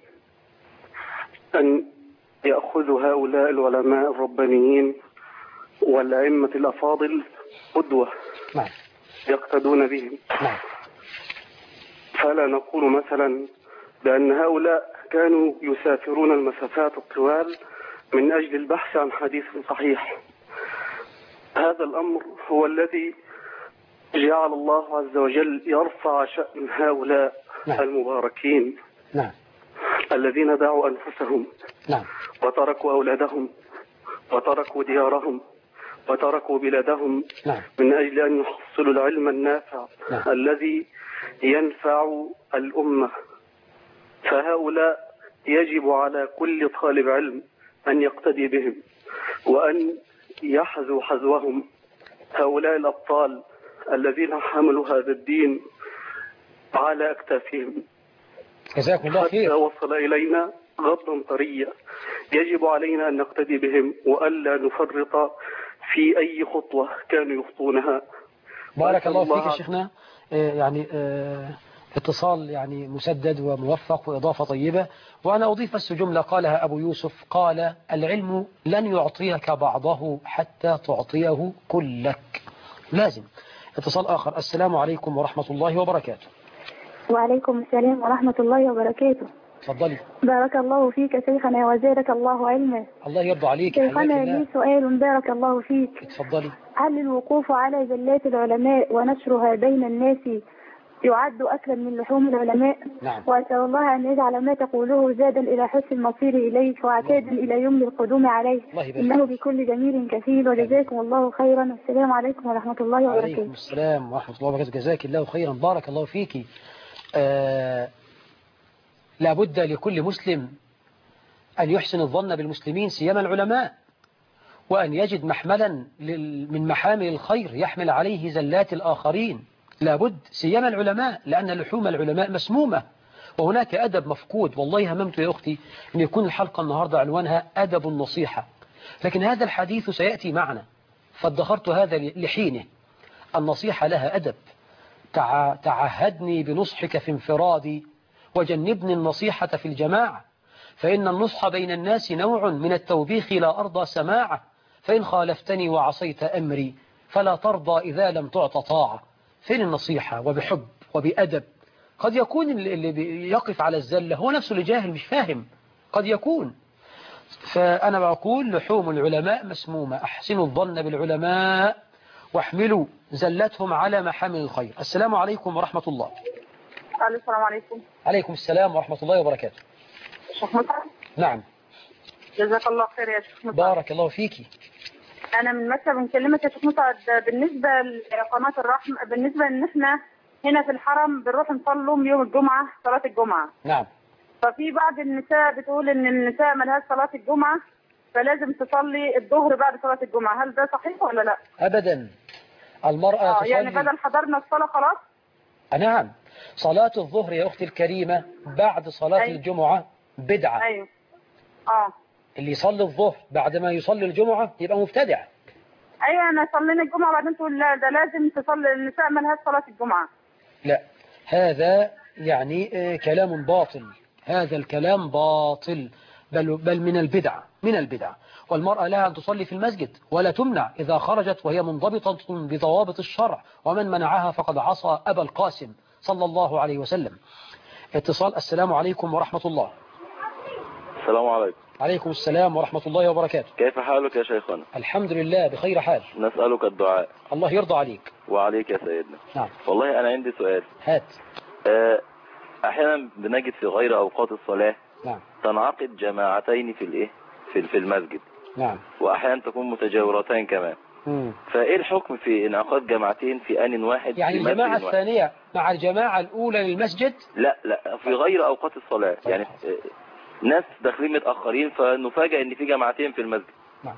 أن يأخذوا هؤلاء العلماء الربانيين والأئمة الأفاضل قدوة نعم يقتدون بهم. نعم فلا نقول مثلا بأن هؤلاء كانوا يسافرون المسافات الطوال من أجل البحث عن حديث صحيح. هذا الأمر هو الذي جعل الله عز وجل يرفع شأن هؤلاء نعم. المباركين نعم الذين دعوا أنفسهم نعم وتركوا أولادهم وتركوا ديارهم وتركوا بلادهم نعم من أجل أن يحصلوا العلم النافع نعم. الذي ينفع الأمة. فهؤلاء يجب على كل طالب علم أن يقتدي بهم وأن يحذو حذوهم. هؤلاء الأبطال الذين حملوا هذا الدين على أكتافهم جزاكم الله حتى خير. وصل إلينا غضا طريا. يجب علينا أن نقتدي بهم وألا نفرط في أي خطوة كانوا يخطونها. بارك الله فيك يا شيخنا. يعني اتصال يعني مسدد وموفق وإضافة طيبة. وأنا أضيف بس جملة قالها أبو يوسف، قال: العلم لن يعطيك بعضه حتى تعطيه كلك. لازم. اتصال آخر. السلام عليكم ورحمة الله وبركاته. وعليكم السلام ورحمة الله وبركاته. تفضلي. بارك الله فيك شيخنا وزادك الله علما. الله يرضى عليك. شيخنا لي سؤال بارك الله فيك. تفضلي. هل الوقوف على زلات العلماء ونشرها بين الناس يعد أكلا من لحوم العلماء؟ نعم. وأسأل الله أن يجعل ما تقوله زادا إلى حسن المصير إليك وعتادا إلى يمن القدوم عليه، إنه بكل جميل كفيل. وجزاكم الله خيرا. والسلام عليكم ورحمة الله وبركاته. وعليكم السلام ورحمة الله وبركاته. جزاك الله خيرا. بارك الله فيك. لابد لكل مسلم أن يحسن الظن بالمسلمين سيما العلماء، وأن يجد محملا من محامل الخير يحمل عليه زلات الآخرين. لابد سيما العلماء، لأن لحوم العلماء مسمومة وهناك أدب مفقود. والله هممت يا أختي أن يكون الحلقة النهاردة عنوانها أدب النصيحة، لكن هذا الحديث سيأتي معنا فادخرت هذا لحينه. النصيحة لها أدب. تعهدني بنصحك في انفرادي وجنبني النصيحة في الجماعة، فإن النصح بين الناس نوع من التوبيخ لا أرضى سماعه، فإن خالفتني وعصيت أمري فلا ترضى إذا لم تعط طاعة. فين النصيحة وبحب وبأدب؟ قد يكون اللي يقف على الزلة هو نفسه اللي جاهل مش فاهم، قد يكون. فأنا بقول لحوم العلماء مسمومة. أحسنوا الظن بالعلماء واحملوا زلتهم على محامل الخير. السلام عليكم ورحمة الله. السلام عليكم. عليكم السلام ورحمة الله وبركاته. شيخ مصعب. نعم. جزاك الله خير يا شيخ مصعب. بارك الله فيكي. أنا من مكة بنكلمك يا شيخ مصعب بالنسبة لقناة الرحمة، بالنسبة إن إحنا هنا في الحرم بنروح نصلي يوم الجمعة صلاة الجمعة. نعم. ففي بعض النساء بتقول إن النساء ملهاش صلاة الجمعة فلازم تصلي الظهر بعد صلاة الجمعة، هل ده صحيح ولا لا؟ أبدا. المرأة تصلي يعني بدل حضرنا الصلاة خلاص؟ نعم. صلاة الظهر يا أختي الكريمة بعد صلاة الجمعة بدعة. أيوه. اللي يصلي الظهر بعد ما يصلي الجمعة يبقى مبتدع. أيوه أنا صلينا الجمعة بعدين تقول لا ده لازم تصلي النساء ملهاش صلاة الجمعة. لا، هذا يعني كلام باطل. هذا الكلام باطل، بل من البدع. والمرأة لها أن تصلي في المسجد ولا تمنع إذا خرجت وهي منضبطة بضوابط الشرع، ومن منعها فقد عصى أبا القاسم صلى الله عليه وسلم. اتصال. السلام عليكم ورحمة الله. السلام عليكم. عليكم السلام ورحمة الله وبركاته. كيف حالك يا شيخنا؟ الحمد لله بخير حال. نسألك الدعاء. الله يرضى عليك. وعليك يا سيدنا. نعم. والله أنا عندي سؤال. هات. أحيانا بنجد في غير أوقات الصلاة نعم تنعقد جماعتين في المسجد. نعم. وأحيانا تكون متجاورتين كمان. فإيه الحكم في انعقاد جماعتين في آن واحد؟ يعني الجماعة الثانية مع الجماعة الأولى للمسجد؟ لا في غير أوقات الصلاة. يعني ناس داخلين متأخرين فنفاجأ إن في جماعتين في المسجد. نعم.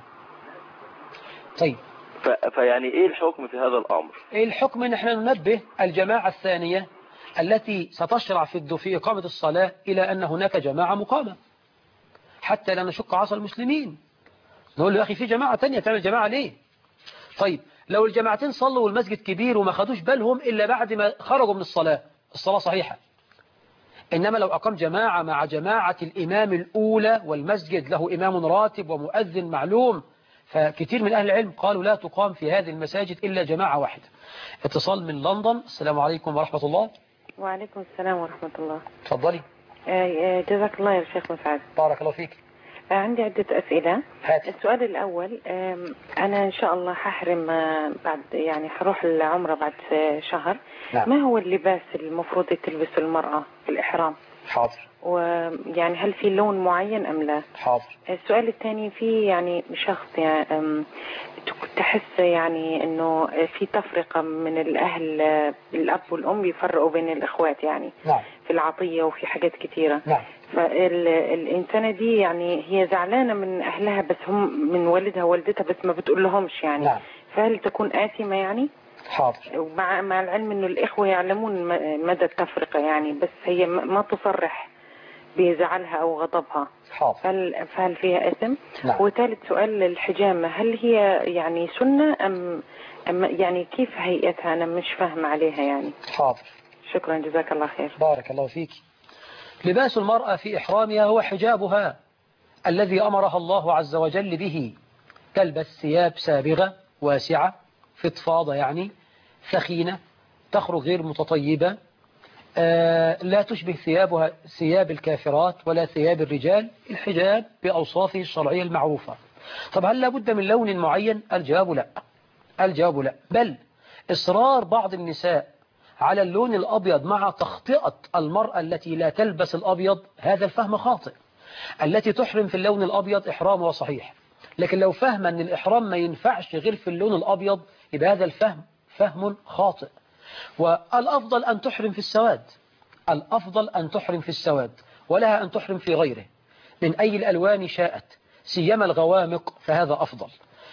طيب. فيعني إيه الحكم في هذا الأمر؟ إيه الحكم؟ إن احنا ننبه الجماعة الثانية التي ستشرع في إقامة الصلاة إلى أن هناك جماعة مقامة حتى لا نشق عصا المسلمين. نقول له يا أخي في جماعة تانية، تعمل جماعة ليه؟ طيب لو الجماعتين صلوا والمسجد كبير وما خدوش بالهم إلا بعد ما خرجوا من الصلاة صحيحة. إنما لو أقام جماعة مع جماعة الإمام الأولى والمسجد له إمام راتب ومؤذن معلوم، فكثير من أهل العلم قالوا لا تقام في هذه المساجد إلا جماعة واحدة. اتصال من لندن. السلام عليكم ورحمة الله. وعليكم السلام ورحمة الله. تفضلي. جزاك الله يا شيخ مسعد. بارك الله فيك. عندي عدة أسئلة. هاتي. السؤال الأول، أنا إن شاء الله هحرم بعد، يعني هروح العمرة بعد شهر. نعم. ما هو اللباس المفروض تلبسه المرأة في الإحرام؟ حاضر. ويعني هل في لون معين أم لا؟ حاضر. السؤال الثاني، في يعني شخص يعني تحس يعني إنه في تفرقة من الأهل، الأب والأم يفرقوا بين الإخوات يعني. نعم. في العطية وفي حاجات كثيرة. نعم. فالإنسانة دي يعني هي زعلانة من أهلها، بس هم من والدها ووالدتها بس ما بتقول لهمش يعني. نعم. فهل تكون آثمة يعني؟ حاضر. مع العلم إنه الإخوة يعلمون مدى التفرقة يعني، بس هي ما تصرح بزعلها أو غضبها. حاضر. فهل فيها إثم؟ نعم. وثالث سؤال، الحجامة هل هي يعني سنة أم يعني كيف هيئتها؟ أنا مش فاهم عليها يعني. حاضر. شكرا، جزاك الله خير. بارك الله فيك. لباس المرأة في إحرامها هو حجابها الذي أمرها الله عز وجل به. تلبس ثياب سابغة واسعة فضفاضة يعني ثخينة، تخرج غير متطيبة، لا تشبه ثيابها ثياب الكافرات ولا ثياب الرجال. الحجاب بأوصافه الشرعية المعروفة. طب هل لابد من لون معين؟ الجواب لا. الجواب لا، بل إصرار بعض النساء على اللون الأبيض مع تخطئة المرأة التي لا تلبس الأبيض، هذا الفهم خاطئ. التي تحرم في اللون الأبيض إحرامها صحيح، لكن لو فهم أن الإحرام ما ينفعش غير في اللون الأبيض يبقى هذا الفهم فهم خاطئ. والأفضل أن تحرم في السواد، الأفضل أن تحرم في السواد، ولها أن تحرم في غيره من أي الألوان شاءت، سيما الغوامق فهذا أفضل.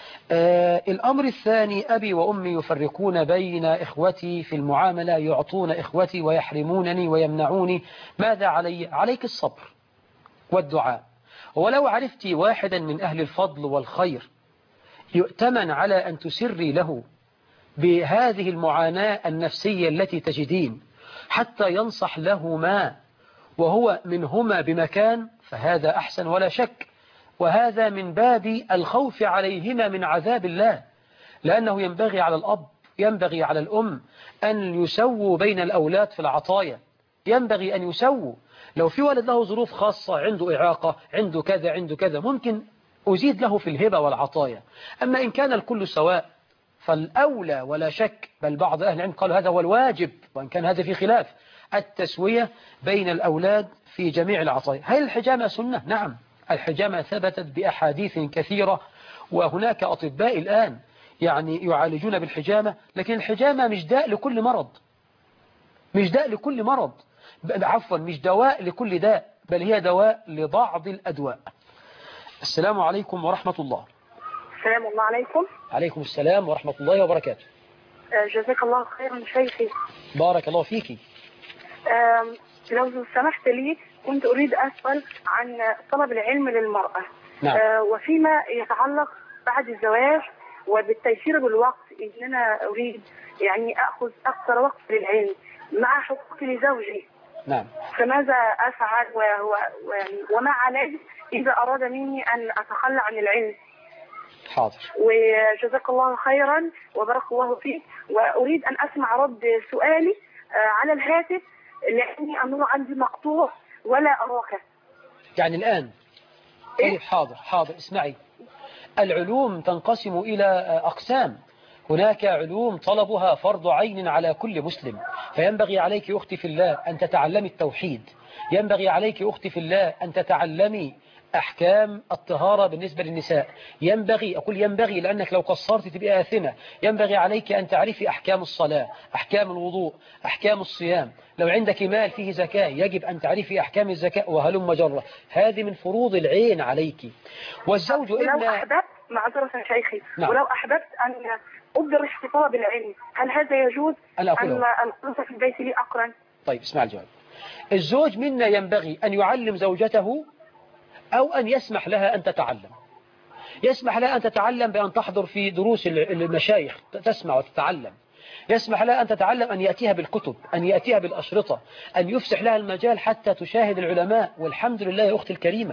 الأمر الثاني، أبي وأمي يفرقون بين إخوتي في المعاملة، يعطون إخوتي ويحرمونني ويمنعوني، ماذا علي؟ عليك الصبر والدعاء. ولو عرفت واحدا من أهل الفضل والخير يؤتمن على أن تسري له بهذه المعاناة النفسية التي تجدين حتى ينصح لهما وهو منهما بمكان، فهذا أحسن ولا شك. وهذا من باب الخوف عليهما من عذاب الله، لأنه ينبغي على الأب ينبغي على الأم أن يسووا بين الأولاد في العطايا، ينبغي أن يسووا. لو في ولد له ظروف خاصة، عنده إعاقة، عنده كذا عنده كذا، ممكن أزيد له في الهبة والعطايا. أما إن كان الكل سواء فالأولى ولا شك، بل بعض أهل العلم قالوا هذا هو الواجب، وإن كان هذا في خلاف، التسوية بين الأولاد في جميع العطايا. هل الحجامة سنة؟ نعم، الحجامة ثبتت بأحاديث كثيرة، وهناك أطباء الآن يعني يعالجون بالحجامة، لكن الحجامة مش داء لكل مرض، مش داء لكل مرض، عفوا مش دواء لكل داء، بل هي دواء لبعض الأدواء. السلام عليكم ورحمة الله. السلام الله عليكم. عليكم السلام ورحمة الله وبركاته. جزاك الله خيرا شيخي. بارك الله فيك. لو سمحت لي، كنت أريد أسأل عن طلب العلم للمرأة. نعم. وفيما يتعلق بعد الزواج وبالتيسير بالوقت، إن أنا أريد يعني أخذ أكثر وقت للعلم مع حقوقي لزوجي. نعم. فماذا أفعل وما علي إذا أراد مني أن أتخلى عن العلم؟ حاضر. وجزاك الله خيرا وبارك الله فيك. وأريد أن أسمع رد سؤالي على الهاتف، لأني النور عندي مقطوع ولا أراك. يعني الآن إيه؟ حاضر حاضر. اسمعي، العلوم تنقسم إلى أقسام. هناك علوم طلبها فرض عين على كل مسلم، فينبغي عليك أختي في الله أن تتعلمي التوحيد، ينبغي عليك أختي في الله أن تتعلمي أحكام الطهارة بالنسبة للنساء، ينبغي لأنك لو قصرت تبقى آثمة، ينبغي عليك أن تعرفي أحكام الصلاة، أحكام الوضوء، أحكام الصيام، لو عندك مال فيه زكاة يجب أن تعرفي أحكام الزكاة، وهلم جرة. هذه من فروض العين عليك. والزوج ولو أحببت، معذرة شيخي، نعم. ولو أحببت أن أدرك في طلب العلم، هل هذا يجوز أم القصة في البيت لي أقرن؟ طيب اسمع الجواب. الزوج منا ينبغي أن يعلم زوجته أو أن يسمح لها أن تتعلم. يسمح لها أن تتعلم بأن تحضر في دروس المشايخ تسمع وتتعلم. يسمح لها أن تتعلم، أن يأتيها بالكتب، أن يأتيها بالأشرطة، أن يفسح لها المجال حتى تشاهد العلماء. والحمد لله يا أختي الكريمة،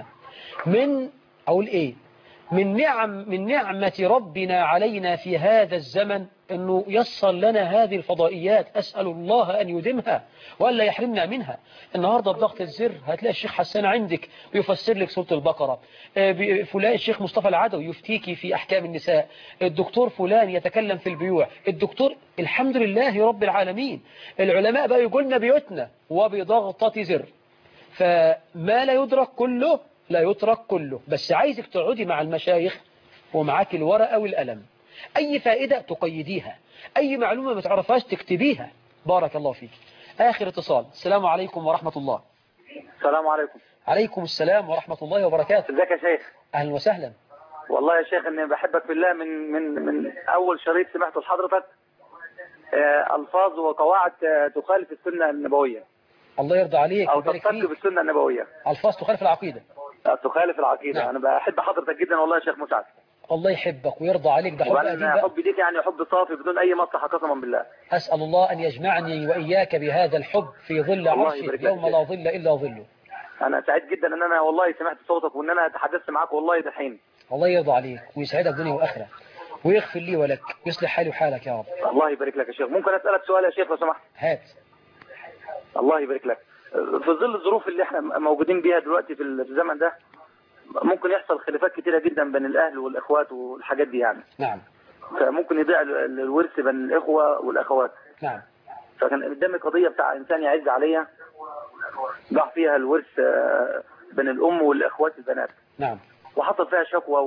من نعمة ربنا علينا في هذا الزمن أنه يسر لنا هذه الفضائيات. أسأل الله أن يديمها وألا يحرمنا منها. النهاردة بضغط الزر هتلاقي الشيخ حسان عندك بيفسر لك سورة البقرة، فلان الشيخ مصطفى العدوي يفتيكي في أحكام النساء، الدكتور فلان يتكلم في البيوع، الدكتور. الحمد لله رب العالمين. العلماء بقى يقولنا بيوتنا وبضغطة زر. فما لا يدرك كله لا يترك كله، بس عايزك تقعدي مع المشايخ ومعاك الورقة والقلم. أي فائدة تقيديها، أي معلومة ما تعرفهاش تكتبيها. بارك الله فيك. آخر اتصال. السلام عليكم ورحمة الله. السلام عليكم. عليكم السلام ورحمة الله وبركاته. ازيك يا شيخ؟ أهلا وسهلا. والله يا شيخ اني بحبك في الله من اول شريط سمعته لحضرتك. الفاظ وقواعد تخالف السنة النبوية. الله يرضى عليك او ترتكب بالسنة النبوية. الفاظ تخالف العقيدة. تخالف العقيدة. نعم. انا بحب حضرتك جدا والله يا شيخ مسعد. الله يحبك ويرضى عليك. ده حب قديم بقى. حبي ليك يعني حب صافي بدون اي مصلحة قسما بالله. أسأل الله أن يجمعني وإياك بهذا الحب في ظل عرشه يوم لا ظل إلا ظله. أنا سعيد جدا أن أنا والله سمعت صوتك وأن أنا تحدثت معك والله دحين. الله يرضى عليك ويسعدك دنيا وآخرة ويغفر لي ولك ويصلح حالي وحالك يا رب. الله يبارك لك يا شيخ. ممكن أسألك سؤال يا شيخ لو سمحت؟ هات. الله يبارك لك. في ظل الظروف اللي احنا موجودين بيها دلوقتي في الزمن ده ممكن يحصل خلافات كتيرة جدا بين الأهل والإخوات والحاجات دي يعني. نعم. فممكن يضيع الورث بين الإخوة والأخوات. نعم. فكان قدامي قضية بتاع إنسان يعز عليا ضاع فيها الورث بين الأم والأخوات البنات. نعم. وحصل فيها شكوى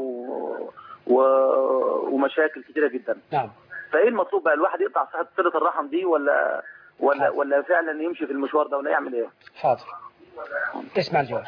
ومشاكل كتيرة جدا. نعم. فإيه المطلوب بقى؟ الواحد يقطع صلة الرحم دي ولا فعلا يمشي في المشوار ده ولا يعمل إيه؟ حاضر. اسمع الجواب.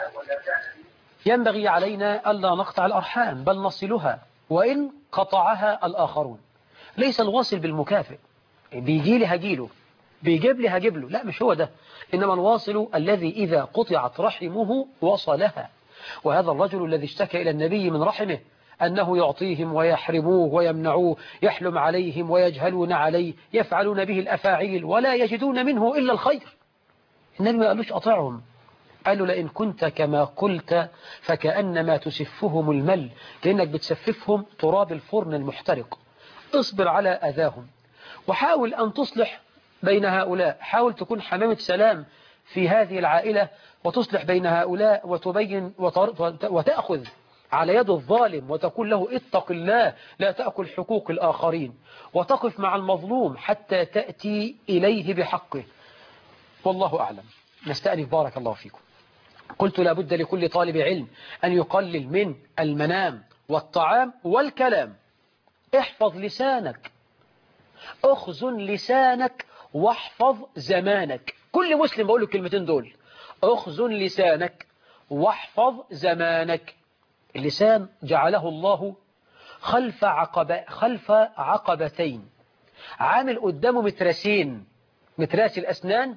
ينبغي علينا ألا نقطع الأرحام بل نصلها وإن قطعها الآخرون. ليس الواصل بالمكافئ بيجي لي هجيله بيجيب لي هجيب له، لا مش هو ده. إنما الواصل الذي إذا قطعت رحمه وصلها. وهذا الرجل الذي اشتكى إلى النبي من رحمه أنه يعطيهم ويحرموه ويمنعوه، يحلم عليهم ويجهلون عليه، يفعلون به الأفاعيل ولا يجدون منه إلا الخير. النبي ما قالوش أطعهم، قال له لئن كنت كما قلت فكأنما تسفهم المل، لأنك بتسففهم تراب الفرن المحترق. اصبر على أذاهم وحاول أن تصلح بين هؤلاء. حاول تكون حمامة سلام في هذه العائلة وتصلح بين هؤلاء وتبين وتأخذ على يد الظالم وتقول له اتق الله لا تأكل حقوق الآخرين، وتقف مع المظلوم حتى تأتي إليه بحقه. والله أعلم. نستأنف. بارك الله فيكم. قلت لابد لكل طالب علم أن يقلل من المنام والطعام والكلام. احفظ لسانك، اخزن لسانك واحفظ زمانك. كل مسلم بقول له الكلمتين دول، اخزن لسانك واحفظ زمانك. اللسان جعله الله خلف عقبتين، عامل قدامه متراسين، متراس الأسنان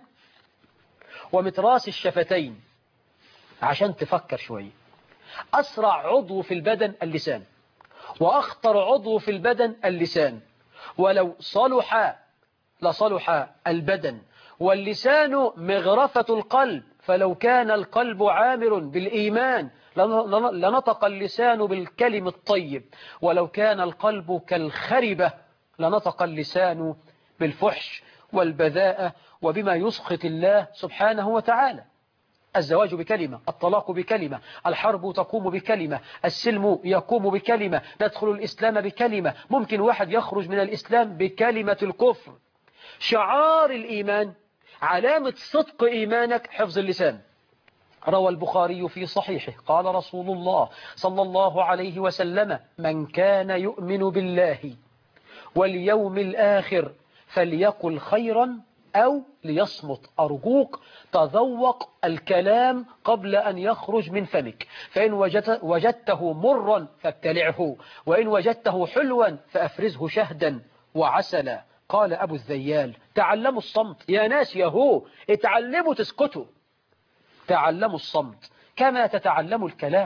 ومتراس الشفتين، عشان تفكر شوية. أسرع عضو في البدن اللسان، وأخطر عضو في البدن اللسان، ولو صلح لصلح البدن. واللسان مغرفة القلب، فلو كان القلب عامر بالإيمان لنطق اللسان بالكلم الطيب، ولو كان القلب كالخربة لنطق اللسان بالفحش والبذاءة وبما يسخط الله سبحانه وتعالى. الزواج بكلمة، الطلاق بكلمة، الحرب تقوم بكلمة، السلم يقوم بكلمة، ندخل الإسلام بكلمة. ممكن واحد يخرج من الإسلام بكلمة الكفر. شعار الإيمان، علامة صدق إيمانك حفظ اللسان. روى البخاري في صحيحه قال رسول الله صلى الله عليه وسلم: من كان يؤمن بالله واليوم الآخر فليقل خيرا أو ليصمت. أرجوك تذوق الكلام قبل أن يخرج من فمك، فإن وجدته مرا فابتلعه، وإن وجدته حلوا فأفرزه شهدا وعسلا. قال أبو الذيال: تعلموا الصمت يا ناس، يهو اتعلموا تسكتوا. تعلموا الصمت كما تتعلموا الكلام،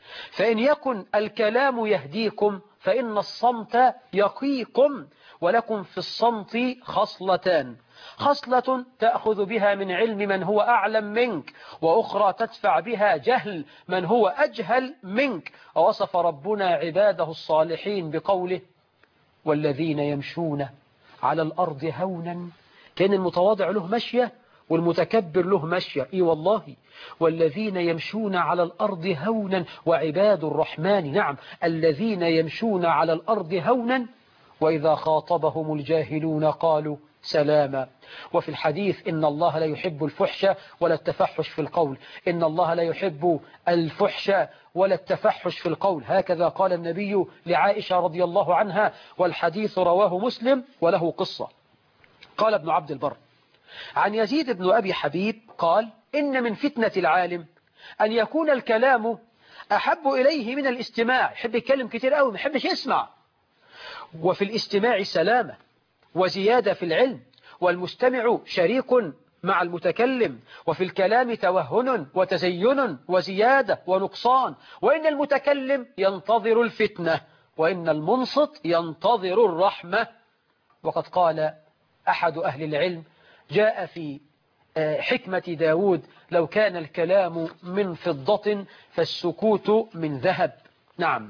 فإن يكن الكلام يهديكم فإن الصمت يقيكم، ولكم في الصمت خصلتان: خصلة تأخذ بها من علم من هو أعلم منك، وأخرى تدفع بها جهل من هو أجهل منك. ووصف ربنا عباده الصالحين بقوله: والذين يمشون على الأرض هونا. كان المتواضع له مشية والمتكبر له مشية. إيه والله، والذين يمشون على الأرض هونا وعباد الرحمن، نعم، الذين يمشون على الأرض هونا وإذا خاطبهم الجاهلون قالوا سلاما. وفي الحديث: إن الله لا يحب الفحش ولا التفحش في القول، إن الله لا يحب الفحش ولا التفحش في القول. هكذا قال النبي لعائشة رضي الله عنها، والحديث رواه مسلم وله قصة. قال ابن عبد البر عن يزيد بن أبي حبيب قال: إن من فتنة العالم أن يكون الكلام أحب إليه من الاستماع. يحب يتكلم كتير قوي، ما يحبش يسمع. وفي الاستماع سلامة وزيادة في العلم، والمستمع شريك مع المتكلم، وفي الكلام توهن وتزين وزيادة ونقصان. وإن المتكلم ينتظر الفتنة، وإن المنصت ينتظر الرحمة. وقد قال أحد أهل العلم: جاء في حكمة داود: لو كان الكلام من فضة فالسكوت من ذهب. نعم.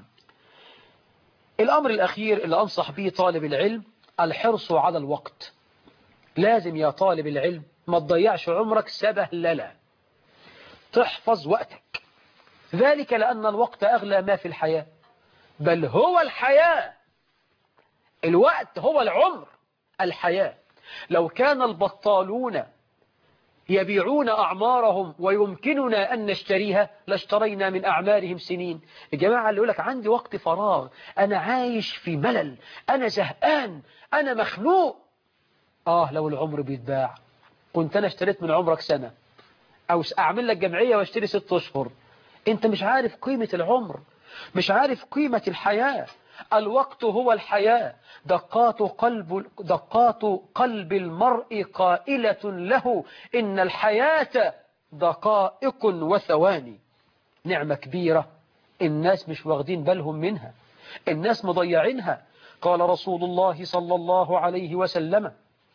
الأمر الأخير اللي أنصح به طالب العلم: الحرص على الوقت. لازم يا طالب العلم ما تضيعش عمرك سبهللة، تحفظ وقتك، ذلك لأن الوقت أغلى ما في الحياة، بل هو الحياة. الوقت هو العمر، الحياة. لو كان البطالون يبيعون أعمارهم ويمكننا أن نشتريها لاشترينا من أعمارهم سنين. الجماعة اللي يقولك عندي وقت فراغ، أنا عايش في ملل، أنا زهقان، أنا مخنوق، لو العمر بيتباع كنت أنا اشتريت من عمرك سنة، أو أعمل لك جمعية واشتري 6 أشهر. أنت مش عارف قيمة العمر، مش عارف قيمة الحياة. الوقت هو الحياة. دقات قلب المرء قائلة له: إن الحياة دقائق وثواني. نعمة كبيرة الناس مش واخدين بالهم منها، الناس مضيعينها. قال رسول الله صلى الله عليه وسلم: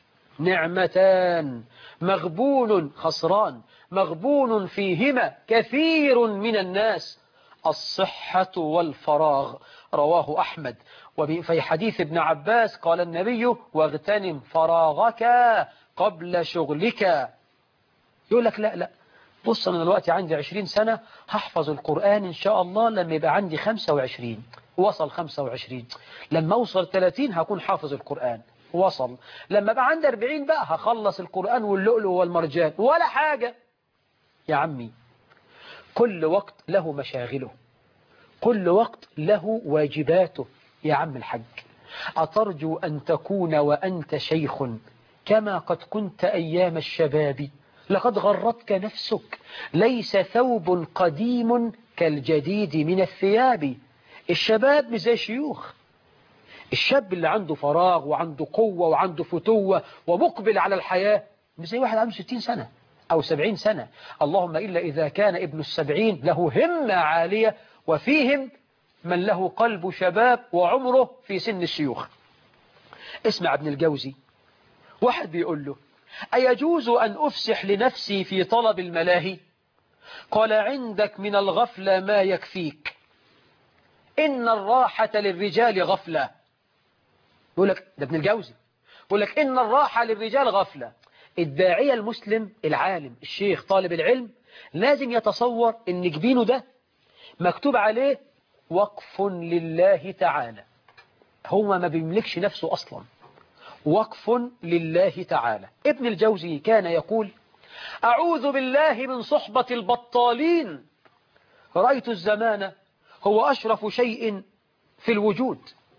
نعمتان مغبون خسران مغبون فيهما كثير من الناس: الصحة والفراغ. رواه أحمد. وفي حديث ابن عباس قال النبي: واغتنم فراغك قبل شغلك. يقول لك لا بص، أنا دلوقتي عندي 20 سنة هحفظ القرآن إن شاء الله لما يبقى عندي 25. وصل 25. لما أوصل 30 هكون حافظ القرآن. وصل. لما بقى عندي 40 بقى هخلص القرآن واللؤلؤ والمرجان. ولا حاجة يا عمي. كل وقت له مشاغله، كل وقت له واجباته. يا عم الحج، أترجو أن تكون وأنت شيخ كما قد كنت أيام الشباب؟ لقد غرتك نفسك، ليس ثوب قديم كالجديد من الثياب. الشباب مش زي شيوخ. الشاب اللي عنده فراغ وعنده قوة وعنده فتوة ومقبل على الحياة مش زي واحد عنده 60 سنة أو 70 سنة. اللهم إلا إذا كان ابن 70 له همة عالية، وفيهم من له قلب شباب وعمره في سن الشيوخ. اسمع ابن الجوزي، واحد بيقول له: أيجوز أن أفسح لنفسي في طلب الملاهي؟ قال: عندك من الغفلة ما يكفيك، إن الراحة للرجال غفلة. يقول لك ده ابن الجوزي، يقول لك إن الراحة للرجال غفلة. الداعية المسلم العالم الشيخ طالب العلم لازم يتصور إن جبينه ده مكتوب عليه وقف لله تعالى. هو ما بيملكش نفسه أصلا، وقف لله تعالى. ابن الجوزي كان يقول: أعوذ بالله من صحبة البطالين، رأيت الزمان هو أشرف شيء في الوجود،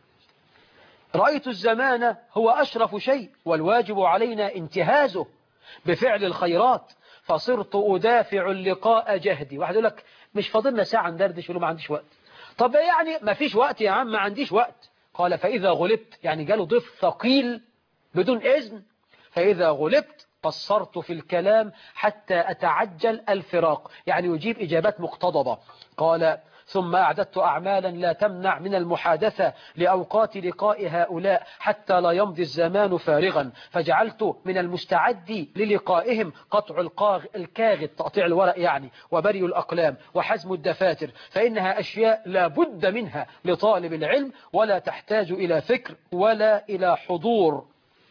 رأيت الزمان هو أشرف شيء والواجب علينا انتهازه بفعل الخيرات، فصرت أدافع اللقاء جهدي. واحد يقول لك مش فاضلنا ساعة ندردش، يقول له ما عنديش وقت. طب يعني ما فيش وقت يا عم؟ ما عنديش وقت. قال: فإذا غلبت، يعني جاله ضيف ثقيل بدون إذن، فإذا غلبت قصرت في الكلام حتى أتعجل الفراق، يعني يجيب إجابات مقتضبة. قال: ثم أعددت أعمالا لا تمنع من المحادثة لأوقات لقاء هؤلاء حتى لا يمضي الزمان فارغا، فجعلت من المستعد للقائهم قطع الكاغد، تقطيع الورق يعني، وبري الأقلام وحزم الدفاتر، فإنها أشياء لا بد منها لطالب العلم ولا تحتاج إلى فكر ولا إلى حضور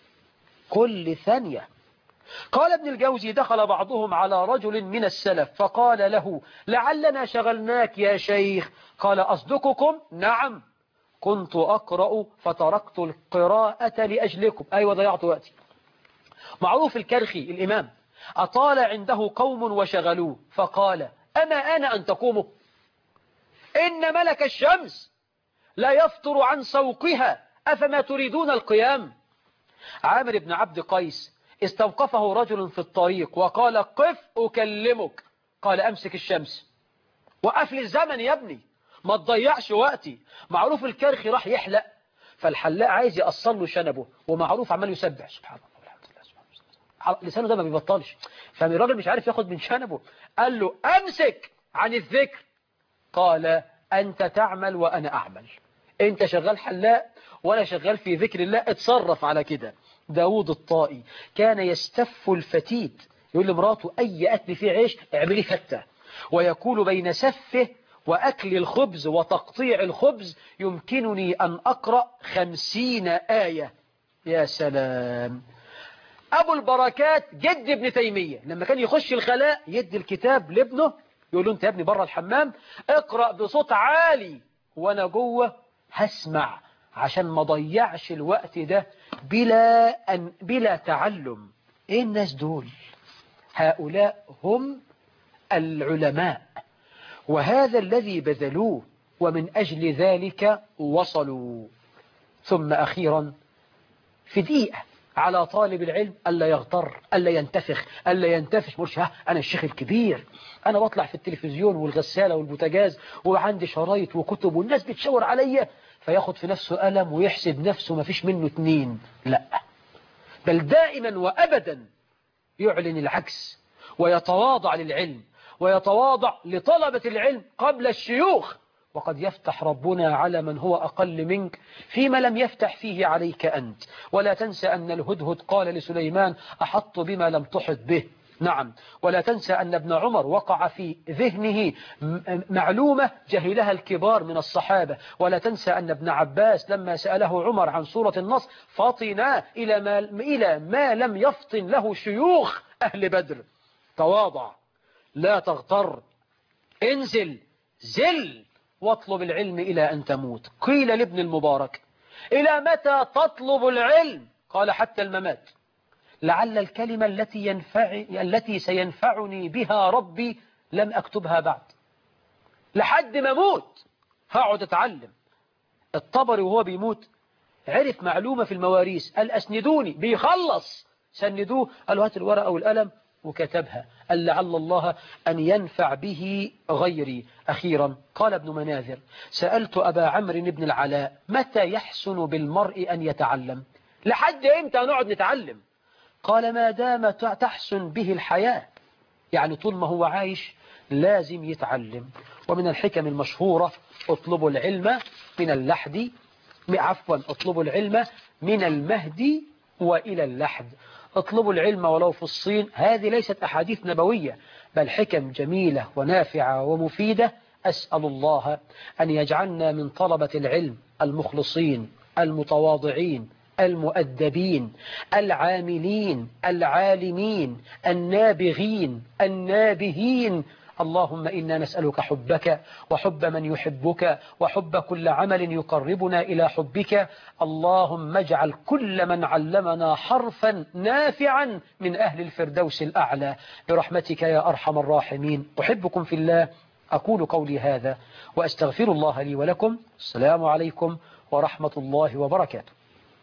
كل ثانية. قال ابن الجوزي: دخل بعضهم على رجل من السلف فقال له: لعلنا شغلناك يا شيخ. قال: أصدقكم؟ نعم، كنت أقرأ فتركت القراءة لأجلكم. أيوة، ضيعت وقتي. معروف الكرخي الإمام أطال عنده قوم وشغلوه فقال: أما أنا أن تقوموا؟ إن ملك الشمس لا يفطر عن سوقها، أفما تريدون القيام؟ عامر بن عبد قيس استوقفه رجل في الطريق وقال: قف أكلمك. قال: أمسك الشمس، وقف لي الزمن يا ابني، ما تضيعش وقتي. معروف الكرخي راح يحلق، فالحلاق عايز يقصر له شنبه، ومعروف عمال يسبح سبحان الله والحمد لله سبحان الله، لسانه ده ما بيبطلش، فالراجل مش عارف ياخد من شنبه. قال له: أمسك عن الذكر. قال: أنت تعمل وأنا أعمل، أنت شغال حلاق وأنا شغال في ذكر الله، اتصرف على كده. داود الطائي كان يستف الفتيت، يقول لمراته: أي أكل فيه عيش اعملي فتة، ويقول: بين سفه وأكل الخبز وتقطيع الخبز يمكنني أن أقرأ 50 آية. يا سلام. أبو البركات جد ابن تيمية لما كان يخش الخلاء يدي الكتاب لابنه، يقول له: أنت يا ابني بره الحمام اقرأ بصوت عالي وأنا جوه هسمع، عشان ما ضيعش الوقت ده بلا تعلم. ايه الناس دول؟ هؤلاء هم العلماء، وهذا الذي بذلوه، ومن أجل ذلك وصلوا. ثم أخيرا في دقيقة على طالب العلم ألا يغتر، ألا ينتفخ، ألا ينتفش، مش أنا الشيخ الكبير، أنا بطلع في التلفزيون والغسالة والبوتاجاز وعندي شرايط وكتب والناس بتشاور عليا، فياخد في نفسه قلم ويحسب نفسه ما فيش منه 2. لا، بل دائما وأبدا يعلن العكس، ويتواضع للعلم، ويتواضع لطلبة العلم قبل الشيوخ. وقد يفتح ربنا على من هو أقل منك فيما لم يفتح فيه عليك أنت. ولا تنسى أن الهدهد قال لسليمان: أحط بما لم تحط به. نعم. ولا تنسى أن ابن عمر وقع في ذهنه معلومة جهلها الكبار من الصحابة. ولا تنسى أن ابن عباس لما سأله عمر عن سورة النصر فطن إلى ما لم يفطن له شيوخ أهل بدر. تواضع، لا تغتر، انزل، زل، واطلب العلم إلى أن تموت. قيل لابن المبارك: إلى متى تطلب العلم؟ قال: حتى الممات، لعل الكلمة التي سينفعني بها ربي لم أكتبها بعد، لحد ما أموت هقعد أتعلم. الطبري وهو بيموت عرف معلومة في المواريث، قال: أسندوني، بيخلص سندوه، قالوا: هات الورقة والقلم، وكتبها، قال: لعل الله أن ينفع به غيري. أخيرا قال ابن مناذر: سألت أبا عمرو بن العلاء: متى يحسن بالمرء أن يتعلم؟ لحد إمتى نقعد نتعلم؟ قال: ما دام تحسن به الحياة، يعني طول ما هو عايش لازم يتعلم. ومن الحكم المشهورة: اطلبوا العلم من اللحد، اطلبوا العلم من المهد وإلى اللحد. اطلبوا العلم ولو في الصين. هذه ليست أحاديث نبوية، بل حكم جميلة ونافعة ومفيدة. أسأل الله أن يجعلنا من طلبة العلم المخلصين المتواضعين المؤدبين العاملين العالمين النابغين النابهين. اللهم إنا نسألك حبك وحب من يحبك وحب كل عمل يقربنا إلى حبك. اللهم اجعل كل من علمنا حرفا نافعا من أهل الفردوس الأعلى برحمتك يا أرحم الراحمين. أحبكم في الله. أقول قولي هذا وأستغفر الله لي ولكم. السلام عليكم ورحمة الله وبركاته.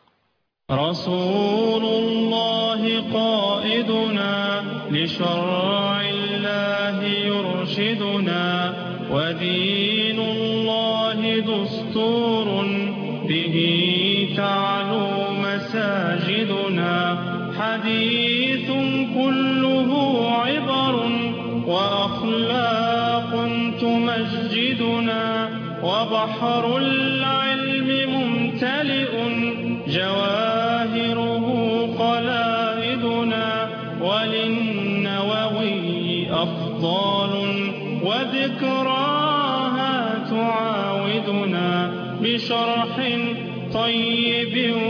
رسول الله قائدنا لشرع الله يرشدنا، ودين الله دستور به تعلو مساجدنا، حديث كله عبر وأخلاق تمجدنا. وبحر العلم ممتلئ جواهره قلائدنا وللنووي أفضال وذكراها تعاودنا بشرح طيب